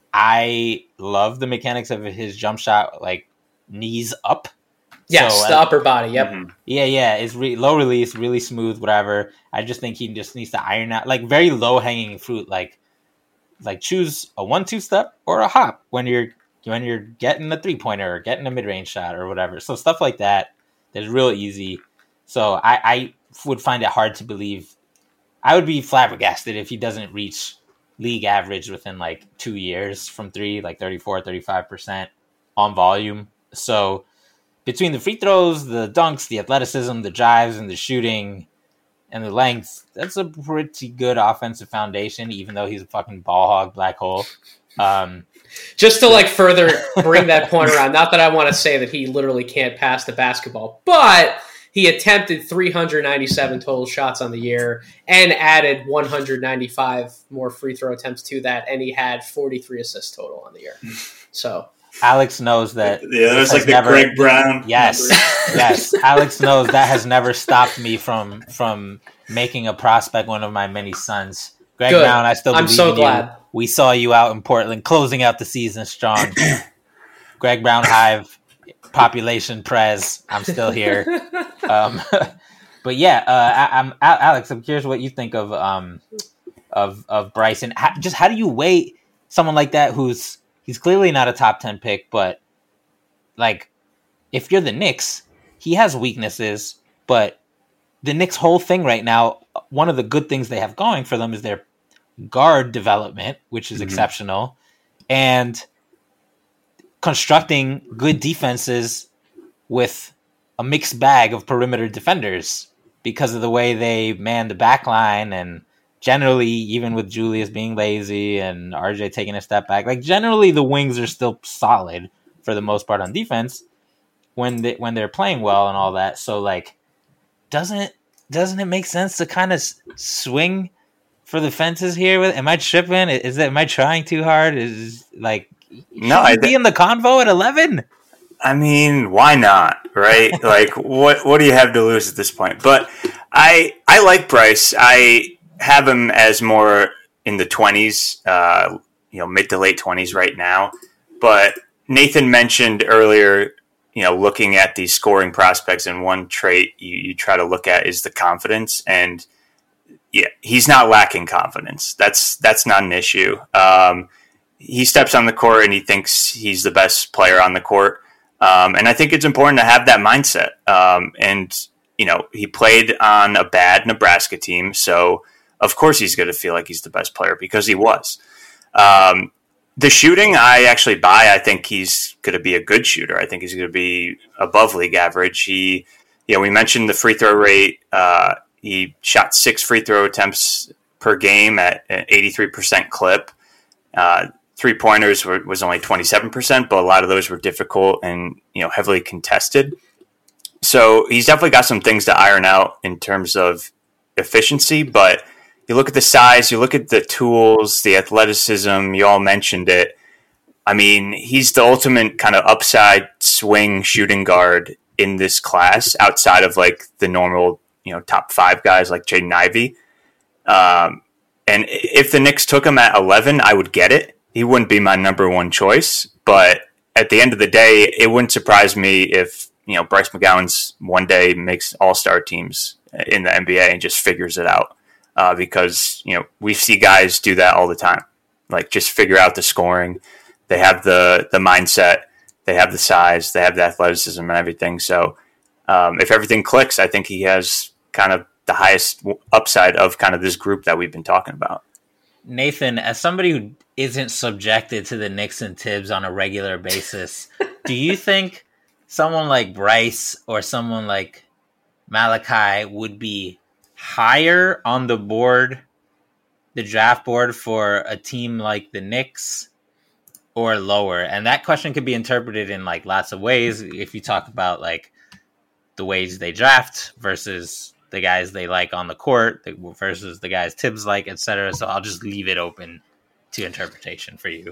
I love the mechanics of his jump shot, like knees up. Yes, So, the uh, upper body. Yep. Mhm. Yeah, yeah, it's re- low release, really smooth, whatever. I just think he just needs to iron out, like very low hanging fruit, like like choose a one two step or a hop when you're when you're getting a three pointer or getting a mid range shot or whatever. So stuff like that is real easy. So I, I would find it hard to believe. I would be flabbergasted if he doesn't reach league average within like two years from three, like thirty-four, thirty-five percent on volume. So between the free throws, the dunks, the athleticism, the drives, and the shooting, and the length, that's a pretty good offensive foundation, even though he's a fucking ball hog black hole. Um, Just to like further bring that point around, not that I want to say that he literally can't pass the basketball, but he attempted three hundred ninety-seven total shots on the year and added one hundred ninety-five more free throw attempts to that, and he had forty-three assists total on the year. So Alex knows that. Yeah, this that's like has the never- Greg Brown. Yes, yes. Alex knows that has never stopped me from from making a prospect one of my many sons. Greg Good. Brown, I still I'm believe so in glad. you. We saw you out in Portland, closing out the season strong. Greg Brown Hive, population Prez. I'm still here. Um, but yeah, uh, I, I'm Alex. I'm curious what you think of um, of of Bryson. How, just how do you weigh someone like that who's he's clearly not a top ten pick, but like if you're the Knicks, he has weaknesses, but the Knicks' whole thing right now, one of the good things they have going for them is their guard development, which is Mm-hmm. exceptional, and constructing good defenses with a mixed bag of perimeter defenders because of the way they man the back line, and generally, even with Julius being lazy and R J taking a step back, like generally the wings are still solid for the most part on defense when they when they're playing well and all that. So like, doesn't doesn't it make sense to kind of swing for the fences here? With am I tripping? Is it am I trying too hard? Is like No, I be think. in the convo at eleven? I mean, why not, right? Like, what what do you have to lose at this point? But I I like Bryce. I have him as more in the twenties, uh, you know, mid to late twenties right now. But Nathan mentioned earlier, you know, looking at these scoring prospects, and one trait you, you try to look at is the confidence. And yeah, he's not lacking confidence. That's that's not an issue. Um, he steps on the court and he thinks he's the best player on the court. Um, and I think it's important to have that mindset. Um, and, you know, he played on a bad Nebraska team. So, of course, he's going to feel like he's the best player because he was. Um, the shooting, I actually buy. I think he's going to be a good shooter. I think he's going to be above league average. He, you know, we mentioned the free throw rate. Uh, he shot six free throw attempts per game at an eighty-three percent clip. Uh, Three pointers were, was only twenty-seven percent, but a lot of those were difficult and, you know, heavily contested. So he's definitely got some things to iron out in terms of efficiency. But you look at the size, you look at the tools, the athleticism. You all mentioned it. I mean, he's the ultimate kind of upside swing shooting guard in this class, outside of like the normal, you know, top five guys like Jaden Ivey. Um, and if the Knicks took him at eleven, I would get it. He wouldn't be my number one choice, but at the end of the day, it wouldn't surprise me if, you know, Bryce McGowan's one day makes all-star teams in the N B A and just figures it out. Uh, because, you know, we see guys do that all the time. Like, just figure out the scoring. They have the, the mindset. They have the size. They have the athleticism and everything. So um, if everything clicks, I think he has kind of the highest upside of kind of this group that we've been talking about. Nathan, as somebody who isn't subjected to the Knicks and Tibbs on a regular basis, do you think someone like Bryce or someone like Malachi would be higher on the board the draft board for a team like the Knicks or lower? And that question could be interpreted in like lots of ways. If you talk about like the ways they draft versus the guys they like on the court versus the guys Tibbs like, et cetera. So I'll just leave it open to interpretation for you.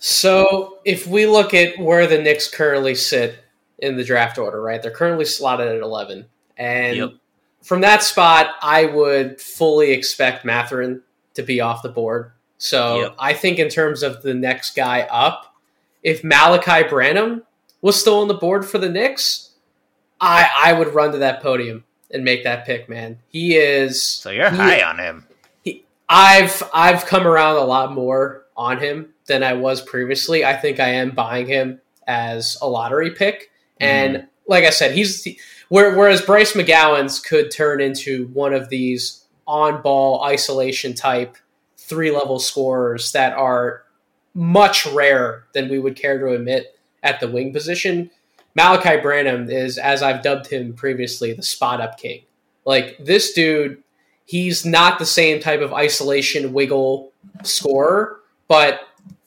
So if we look at where the Knicks currently sit in the draft order, right? They're currently slotted at eleven. And yep. From that spot, I would fully expect Mathurin to be off the board. So yep. I think in terms of the next guy up, if Malachi Branham was still on the board for the Knicks, I, I would run to that podium and make that pick, man. He is... So you're he, high on him. He, I've I've come around a lot more on him than I was previously. I think I am buying him as a lottery pick. And mm. like I said, he's... He, Whereas Bryce McGowan's could turn into one of these on-ball isolation type three-level scorers that are much rarer than we would care to admit at the wing position. Malachi Branham is, as I've dubbed him previously, the spot-up king. Like, this dude, he's not the same type of isolation wiggle scorer, but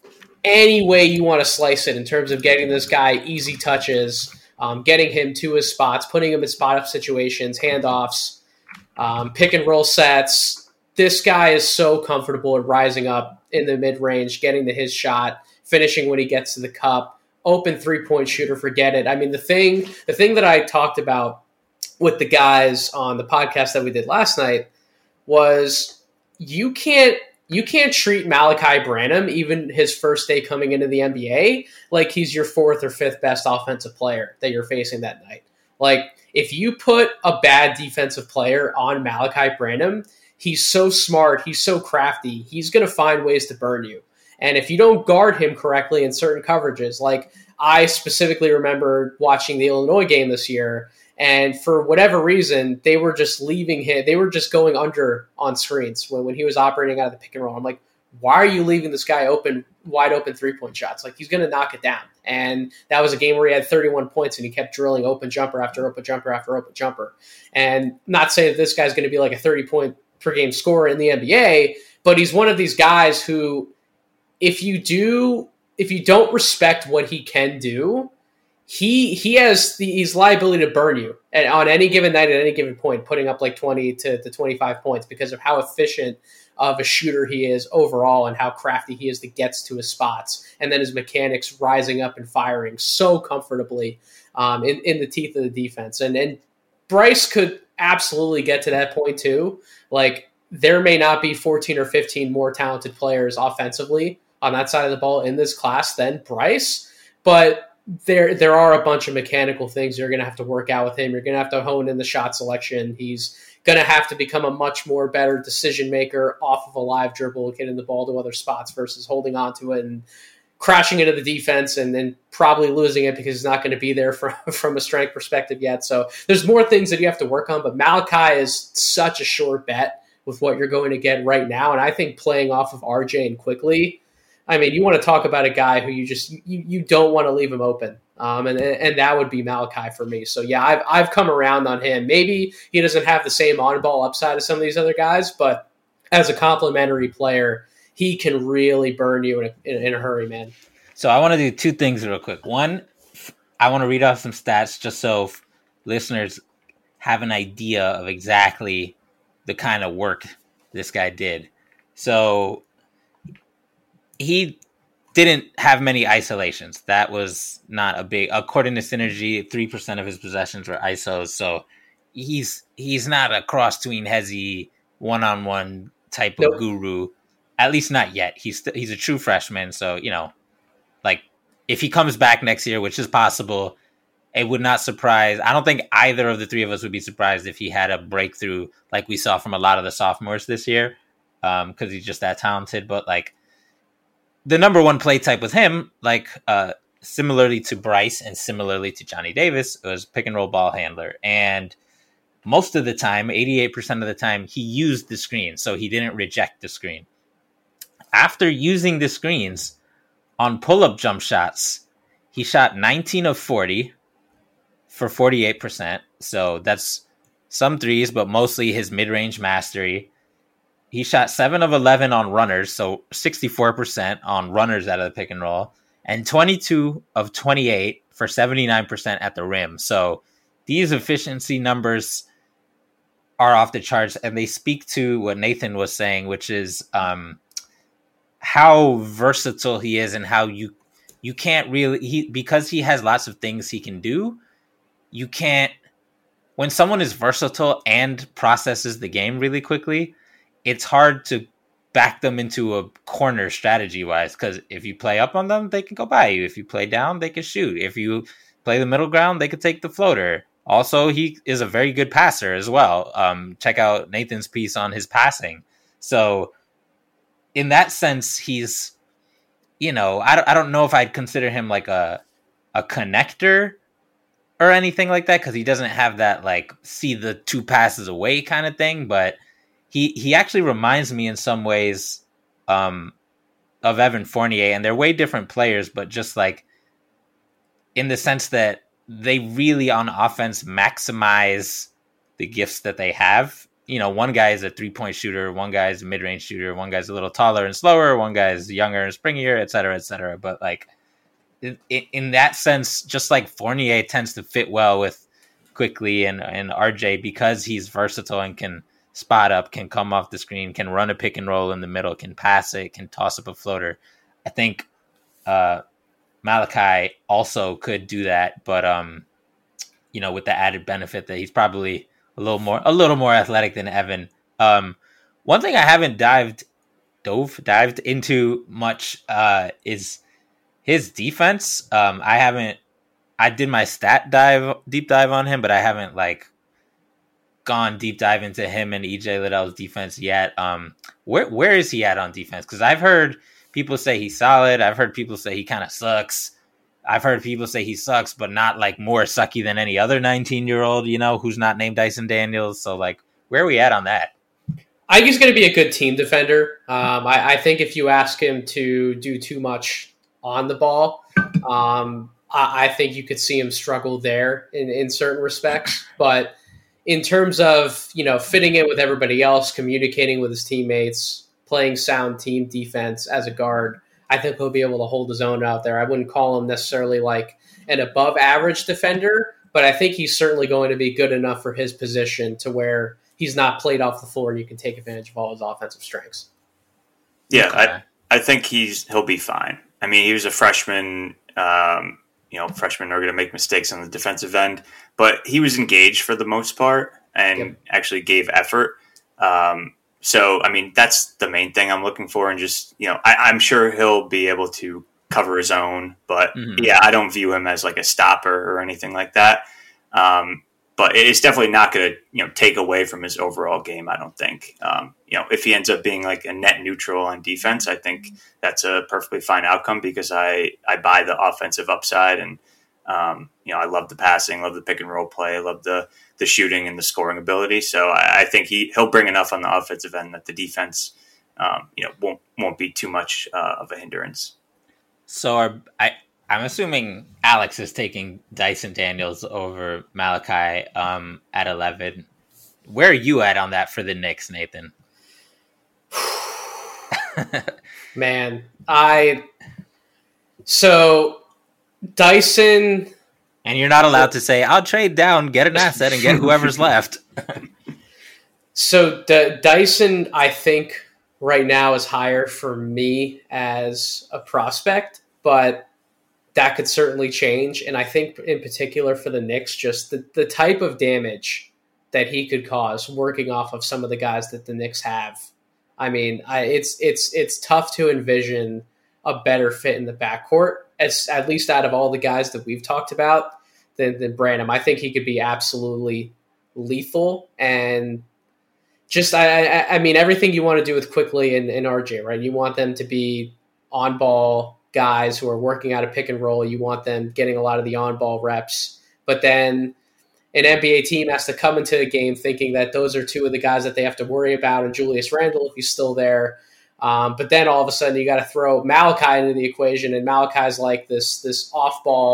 any way you want to slice it in terms of getting this guy easy touches, Um, getting him to his spots, putting him in spot-up situations, handoffs, um, pick-and-roll sets. This guy is so comfortable at rising up in the mid-range, getting to his shot, finishing when he gets to the cup, open three-point shooter, forget it. I mean, the thing, the thing that I talked about with the guys on the podcast that we did last night was you can't You can't treat Malachi Branham, even his first day coming into the N B A, like he's your fourth or fifth best offensive player that you're facing that night. Like, if you put a bad defensive player on Malachi Branham, he's so smart, he's so crafty, he's going to find ways to burn you. And if you don't guard him correctly in certain coverages, like I specifically remember watching the Illinois game this year, and for whatever reason, they were just leaving him. They were just going under on screens when, when he was operating out of the pick and roll. I'm like, why are you leaving this guy open, wide open three-point shots? Like, he's going to knock it down. And that was a game where he had thirty-one points and he kept drilling open jumper after open jumper after open jumper. And not saying that this guy's going to be like a thirty-point per game scorer in the N B A, but he's one of these guys who, if you do, if you don't respect what he can do, He he has the he's liability to burn you and on any given night at any given point, putting up like twenty to, to twenty-five points because of how efficient of a shooter he is overall and how crafty he is that gets to his spots. And then his mechanics rising up and firing so comfortably um, in, in the teeth of the defense. And, and Bryce could absolutely get to that point too. Like, there may not be fourteen or fifteen more talented players offensively on that side of the ball in this class than Bryce, but There there are a bunch of mechanical things you're going to have to work out with him. You're going to have to hone in the shot selection. He's going to have to become a much more better decision maker off of a live dribble, getting the ball to other spots versus holding on to it and crashing into the defense and then probably losing it because he's not going to be there from, from a strength perspective yet. So there's more things that you have to work on, but Malachi is such a sure bet with what you're going to get right now. And I think playing off of R J and quickly, I mean, you want to talk about a guy who you just you, you don't want to leave him open, um, and and that would be Malachi for me. So yeah, I've I've come around on him. Maybe he doesn't have the same on-ball upside as some of these other guys, but as a complementary player, he can really burn you in a, in, in a hurry, man. So I want to do two things real quick. One, I want to read off some stats just so listeners have an idea of exactly the kind of work this guy did. So he didn't have many isolations. That was not a big, according to Synergy, three percent of his possessions were I S Os. So he's he's not a cross between Hezi one-on-one type of nope. guru, at least not yet. He's st- he's a true freshman. So, you know, like if he comes back next year, which is possible, it would not surprise. I don't think either of the three of us would be surprised if he had a breakthrough like we saw from a lot of the sophomores this year, um, because he's just that talented. But like, the number one play type with him, like uh, similarly to Bryce and similarly to Johnny Davis, was pick and roll ball handler. And most of the time, eighty-eight percent of the time, he used the screen. So he didn't reject the screen. After using the screens on pull-up jump shots, he shot nineteen of forty for forty-eight percent. So that's some threes, but mostly his mid-range mastery. he shot seven of eleven on runners, so sixty-four percent on runners out of the pick and roll, and twenty-two of twenty-eight for seventy-nine percent at the rim. So these efficiency numbers are off the charts, and they speak to what Nathan was saying, which is um, how versatile he is and how you you can't really he because he has lots of things he can do. You can't when someone is versatile and processes the game really quickly, it's hard to back them into a corner strategy wise, because if you play up on them, they can go by you. If you play down, they can shoot. If you play the middle ground, they could take the floater. Also, he is a very good passer as well. Um, check out Nathan's piece on his passing. So in that sense, he's, you know, I don't, I don't know if I'd consider him like a, a connector or anything like that, because he doesn't have that like see the two passes away kind of thing. But he, he actually reminds me in some ways um, of Evan Fournier, and they're way different players, but just like in the sense that they really on offense maximize the gifts that they have. You know, one guy is a three-point shooter, one guy is a mid-range shooter, one guy's a little taller and slower, one guy's younger and springier, et cetera, et cetera. But like in, in that sense, just like Fournier tends to fit well with Quickley and, and R J because he's versatile and can spot up, can come off the screen, can run a pick and roll in the middle, can pass it, can toss up a floater. I think uh, Malachi also could do that, but um, you know, with the added benefit that he's probably a little more a little more athletic than Evan. Um, one thing I haven't dived dove dived into much uh, is his defense. Um, I haven't. I did my stat dive deep dive on him, but I haven't like gone deep dive into him and E J Liddell's defense yet. Um, where where is he at on defense? Because I've heard people say he's solid. I've heard people say he kind of sucks. I've heard people say he sucks, but not like more sucky than any other nineteen-year-old, you know, who's not named Dyson Daniels. So, like, where are we at on that? I think he's going to be a good team defender. Um, I, I think if you ask him to do too much on the ball, um, I, I think you could see him struggle there in, in certain respects. But in terms of, you know, fitting in with everybody else, communicating with his teammates, playing sound team defense as a guard, I think he'll be able to hold his own out there. I wouldn't call him necessarily like an above average defender, but I think he's certainly going to be good enough for his position to where he's not played off the floor and you can take advantage of all his offensive strengths. Yeah, I, I think he's he'll be fine. I mean, he was a freshman. Um, you know, freshmen are going to make mistakes on the defensive end, but he was engaged for the most part and yep. actually gave effort. Um, So, I mean, that's the main thing I'm looking for. And just, you know, I, I'm sure he'll be able to cover his own. But, mm-hmm. yeah, I don't view him as like a stopper or anything like that. Um, but it's definitely not going to, you know, take away from his overall game, I don't think. Um, you know, if he ends up being like a net neutral on defense, I think that's a perfectly fine outcome because I, I buy the offensive upside. And, um, you know, I love the passing, love the pick and roll play, I love the the shooting and the scoring ability. So I, I think he, he'll bring enough on the offensive end that the defense, um, you know, won't won't be too much uh, of a hindrance. So are, I, I'm assuming Alex is taking Dyson Daniels over Malachi um, at eleven. Where are you at on that for the Knicks, Nathan? Man, I so Dyson. And you're not allowed to say, I'll trade down, get an asset, and get whoever's left. So D- Dyson, I think, right now is higher for me as a prospect, but that could certainly change. And I think in particular for the Knicks, just the, the type of damage that he could cause working off of some of the guys that the Knicks have. I mean, I, it's it's it's tough to envision a better fit in the backcourt, as at least out of all the guys that we've talked about, than, than Branham. I think he could be absolutely lethal. And just, I, I, I mean, everything you want to do with Quickley and, and R J, right? You want them to be on-ball guys who are working out a pick and roll. You want them getting a lot of the on-ball reps. But then an N B A team has to come into a game thinking that those are two of the guys that they have to worry about, and Julius Randle, if he's still there. Um, but then all of a sudden you got to throw Malachi into the equation, and Malachi's like this this off-ball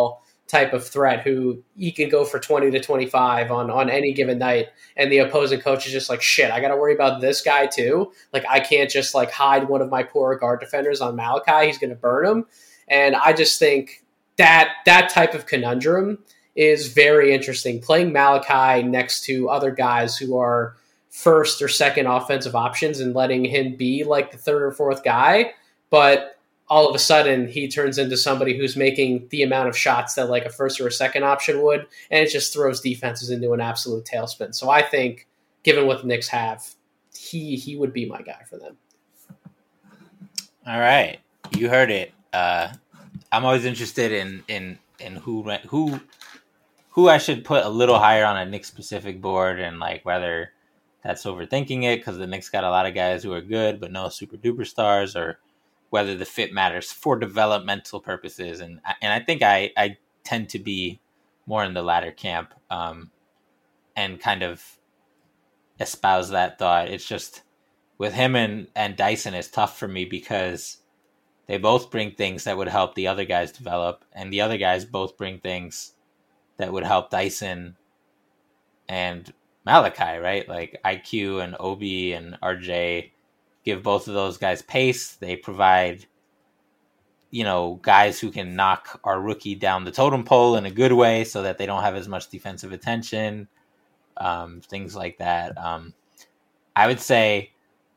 type of threat who he can go for twenty to twenty-five on, on any given night. And the opposing coach is just like, shit, I got to worry about this guy too. Like, I can't just like hide one of my poor guard defenders on Malachi. He's going to burn him. And I just think that that type of conundrum is very interesting. Playing Malachi next to other guys who are first or second offensive options and letting him be like the third or fourth guy. But all of a sudden he turns into somebody who's making the amount of shots that like a first or a second option would, and it just throws defenses into an absolute tailspin. So I think, given what the Knicks have, he he would be my guy for them. All right, you heard it. Uh, I'm always interested in in in who who who I should put a little higher on a Knicks specific board, and like whether that's overthinking it because the Knicks got a lot of guys who are good but no super duper stars, or whether the fit matters for developmental purposes. And and I think I, I tend to be more in the latter camp, um, and kind of espouse that thought. It's just with him and, and Dyson, it's tough for me because they both bring things that would help the other guys develop, and the other guys both bring things that would help Dyson and Malachi, right? Like I Q and Obi and R J give both of those guys pace. They provide, you know, guys who can knock our rookie down the totem pole in a good way so that they don't have as much defensive attention, um, things like that. Um, I would say,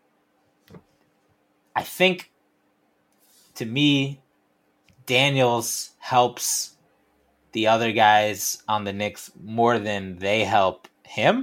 I think, to me, Daniels helps the other guys on the Knicks more than they help him.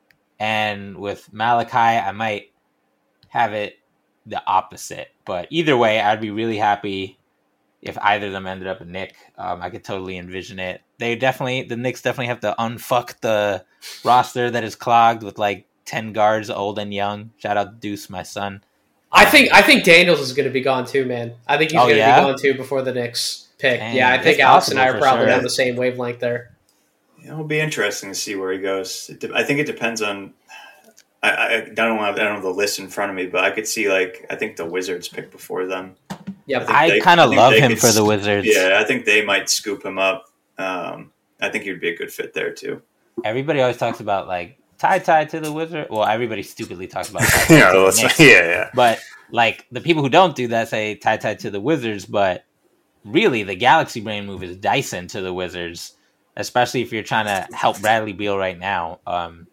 And with Malachi, I might have it the opposite. But either way, I'd be really happy if either of them ended up a Knick. Um, I could totally envision it. They definitely, the Knicks definitely have to unfuck the roster that is clogged with like ten guards, old and young. Shout out to Deuce, my son. I think I think Daniels is going to be gone too, man. I think he's Oh, going to yeah? be gone too before the Knicks pick. Dang, yeah, I think it's Alex and I possible are for probably sure. on the same wavelength there. It'll be interesting to see where he goes. It de- I think it depends on. I, I, I don't have I don't have the list in front of me, but I could see like I think the Wizards pick before them. Yep. think I they- kind I of think love they him could for the s- Wizards. Yeah, I think they might scoop him up. Um, I think he'd be a good fit there too. Everybody always talks about like tie tie to the Wizard. Well, everybody stupidly talks about tie yeah, to the let's- Knicks. yeah, yeah. But like the people who don't do that say tie tie to the Wizards, but really the Galaxy brain move is Dyson to the Wizards, especially if you're trying to help Bradley Beal right now, um,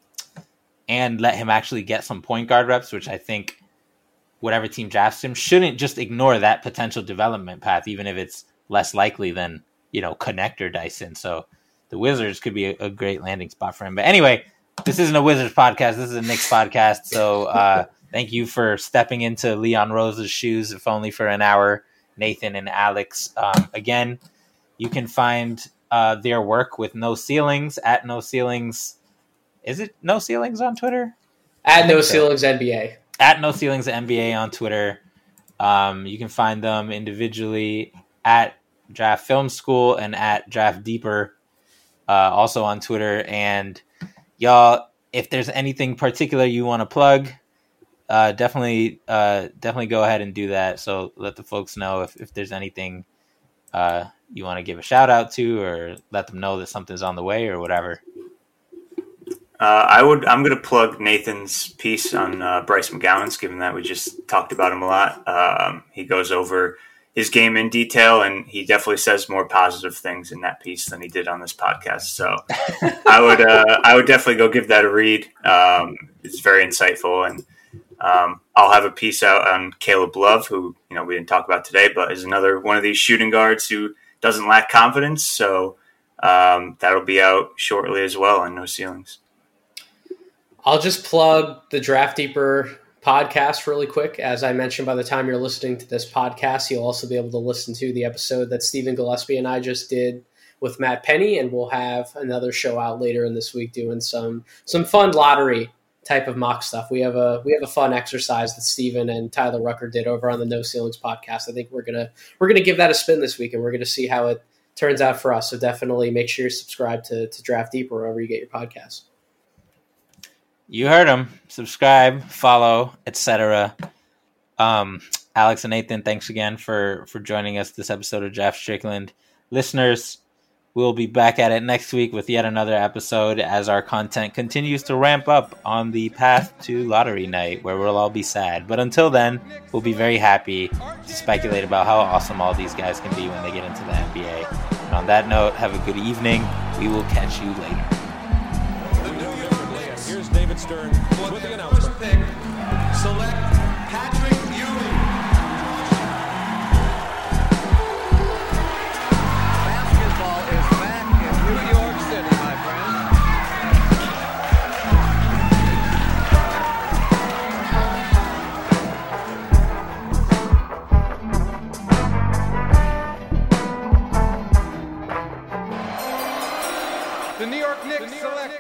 and let him actually get some point guard reps, which I think whatever team drafts him shouldn't just ignore that potential development path, even if it's less likely than, you know, connector Dyson. So the Wizards could be a, a great landing spot for him. But anyway, this isn't a Wizards podcast. This is a Knicks podcast. So uh, thank you for stepping into Leon Rose's shoes, if only for an hour, Nathan and Alex. Um, again, you can find uh, their work with No Ceilings at No Ceilings. Is it No Ceilings on Twitter? At No Ceilings N B A. At No Ceilings N B A on Twitter. Um, you can find them individually at Draft Film School and at Draft Deeper, uh, also on Twitter. And y'all, if there's anything particular you want to plug, uh, definitely, uh, definitely go ahead and do that. So let the folks know if, if there's anything uh, you want to give a shout out to, or let them know that something's on the way or whatever. Uh, I would. I'm going to plug Nathan's piece on uh, Bryce McGowan's, given that we just talked about him a lot. Um, he goes over his game in detail, and he definitely says more positive things in that piece than he did on this podcast. So I would. Uh, I would definitely go give that a read. Um, it's very insightful, and um, I'll have a piece out on Caleb Love, who you know we didn't talk about today, but is another one of these shooting guards who doesn't lack confidence. So um, that'll be out shortly as well on No Ceilings. I'll just plug the Draft Deeper podcast really quick. As I mentioned, by the time you're listening to this podcast, you'll also be able to listen to the episode that Stephen Gillespie and I just did with Matt Penny, and we'll have another show out later in this week doing some some fun lottery type of mock stuff. We have a we have a fun exercise that Stephen and Tyler Rucker did over on the No Ceilings podcast. I think we're gonna we're gonna give that a spin this week, and we're gonna see how it turns out for us. So definitely make sure you subscribe to, to Draft Deeper wherever you get your podcasts. You heard him. Subscribe, follow, et cetera. Um, Alex and Nathan, thanks again for, for joining us this episode of Draft Strickland. Listeners, We'll be back at it next week with yet another episode as our content continues to ramp up on the path to lottery night, where we'll all be sad. But until then, we'll be very happy to speculate about how awesome all these guys can be when they get into the N B A. And on that note, have a good evening. We will catch you later. Here's David Stern with the announcement. Pick, select Patrick Ewing. Basketball is back in New York City, my The New York Knicks select.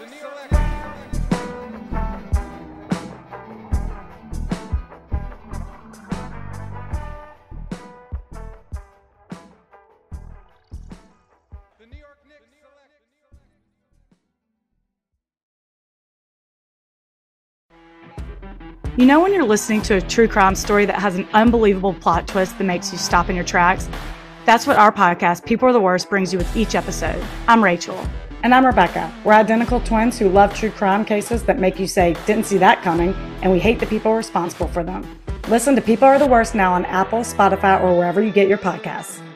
The New York Knicks select. You know when you're listening to a true crime story that has an unbelievable plot twist that makes you stop in your tracks? That's what our podcast, People Are the Worst, brings you with each episode. I'm Rachel. And I'm Rebecca. We're identical twins who love true crime cases that make you say, didn't see that coming, and we hate the people responsible for them. Listen to People Are the Worst now on Apple, Spotify, or wherever you get your podcasts.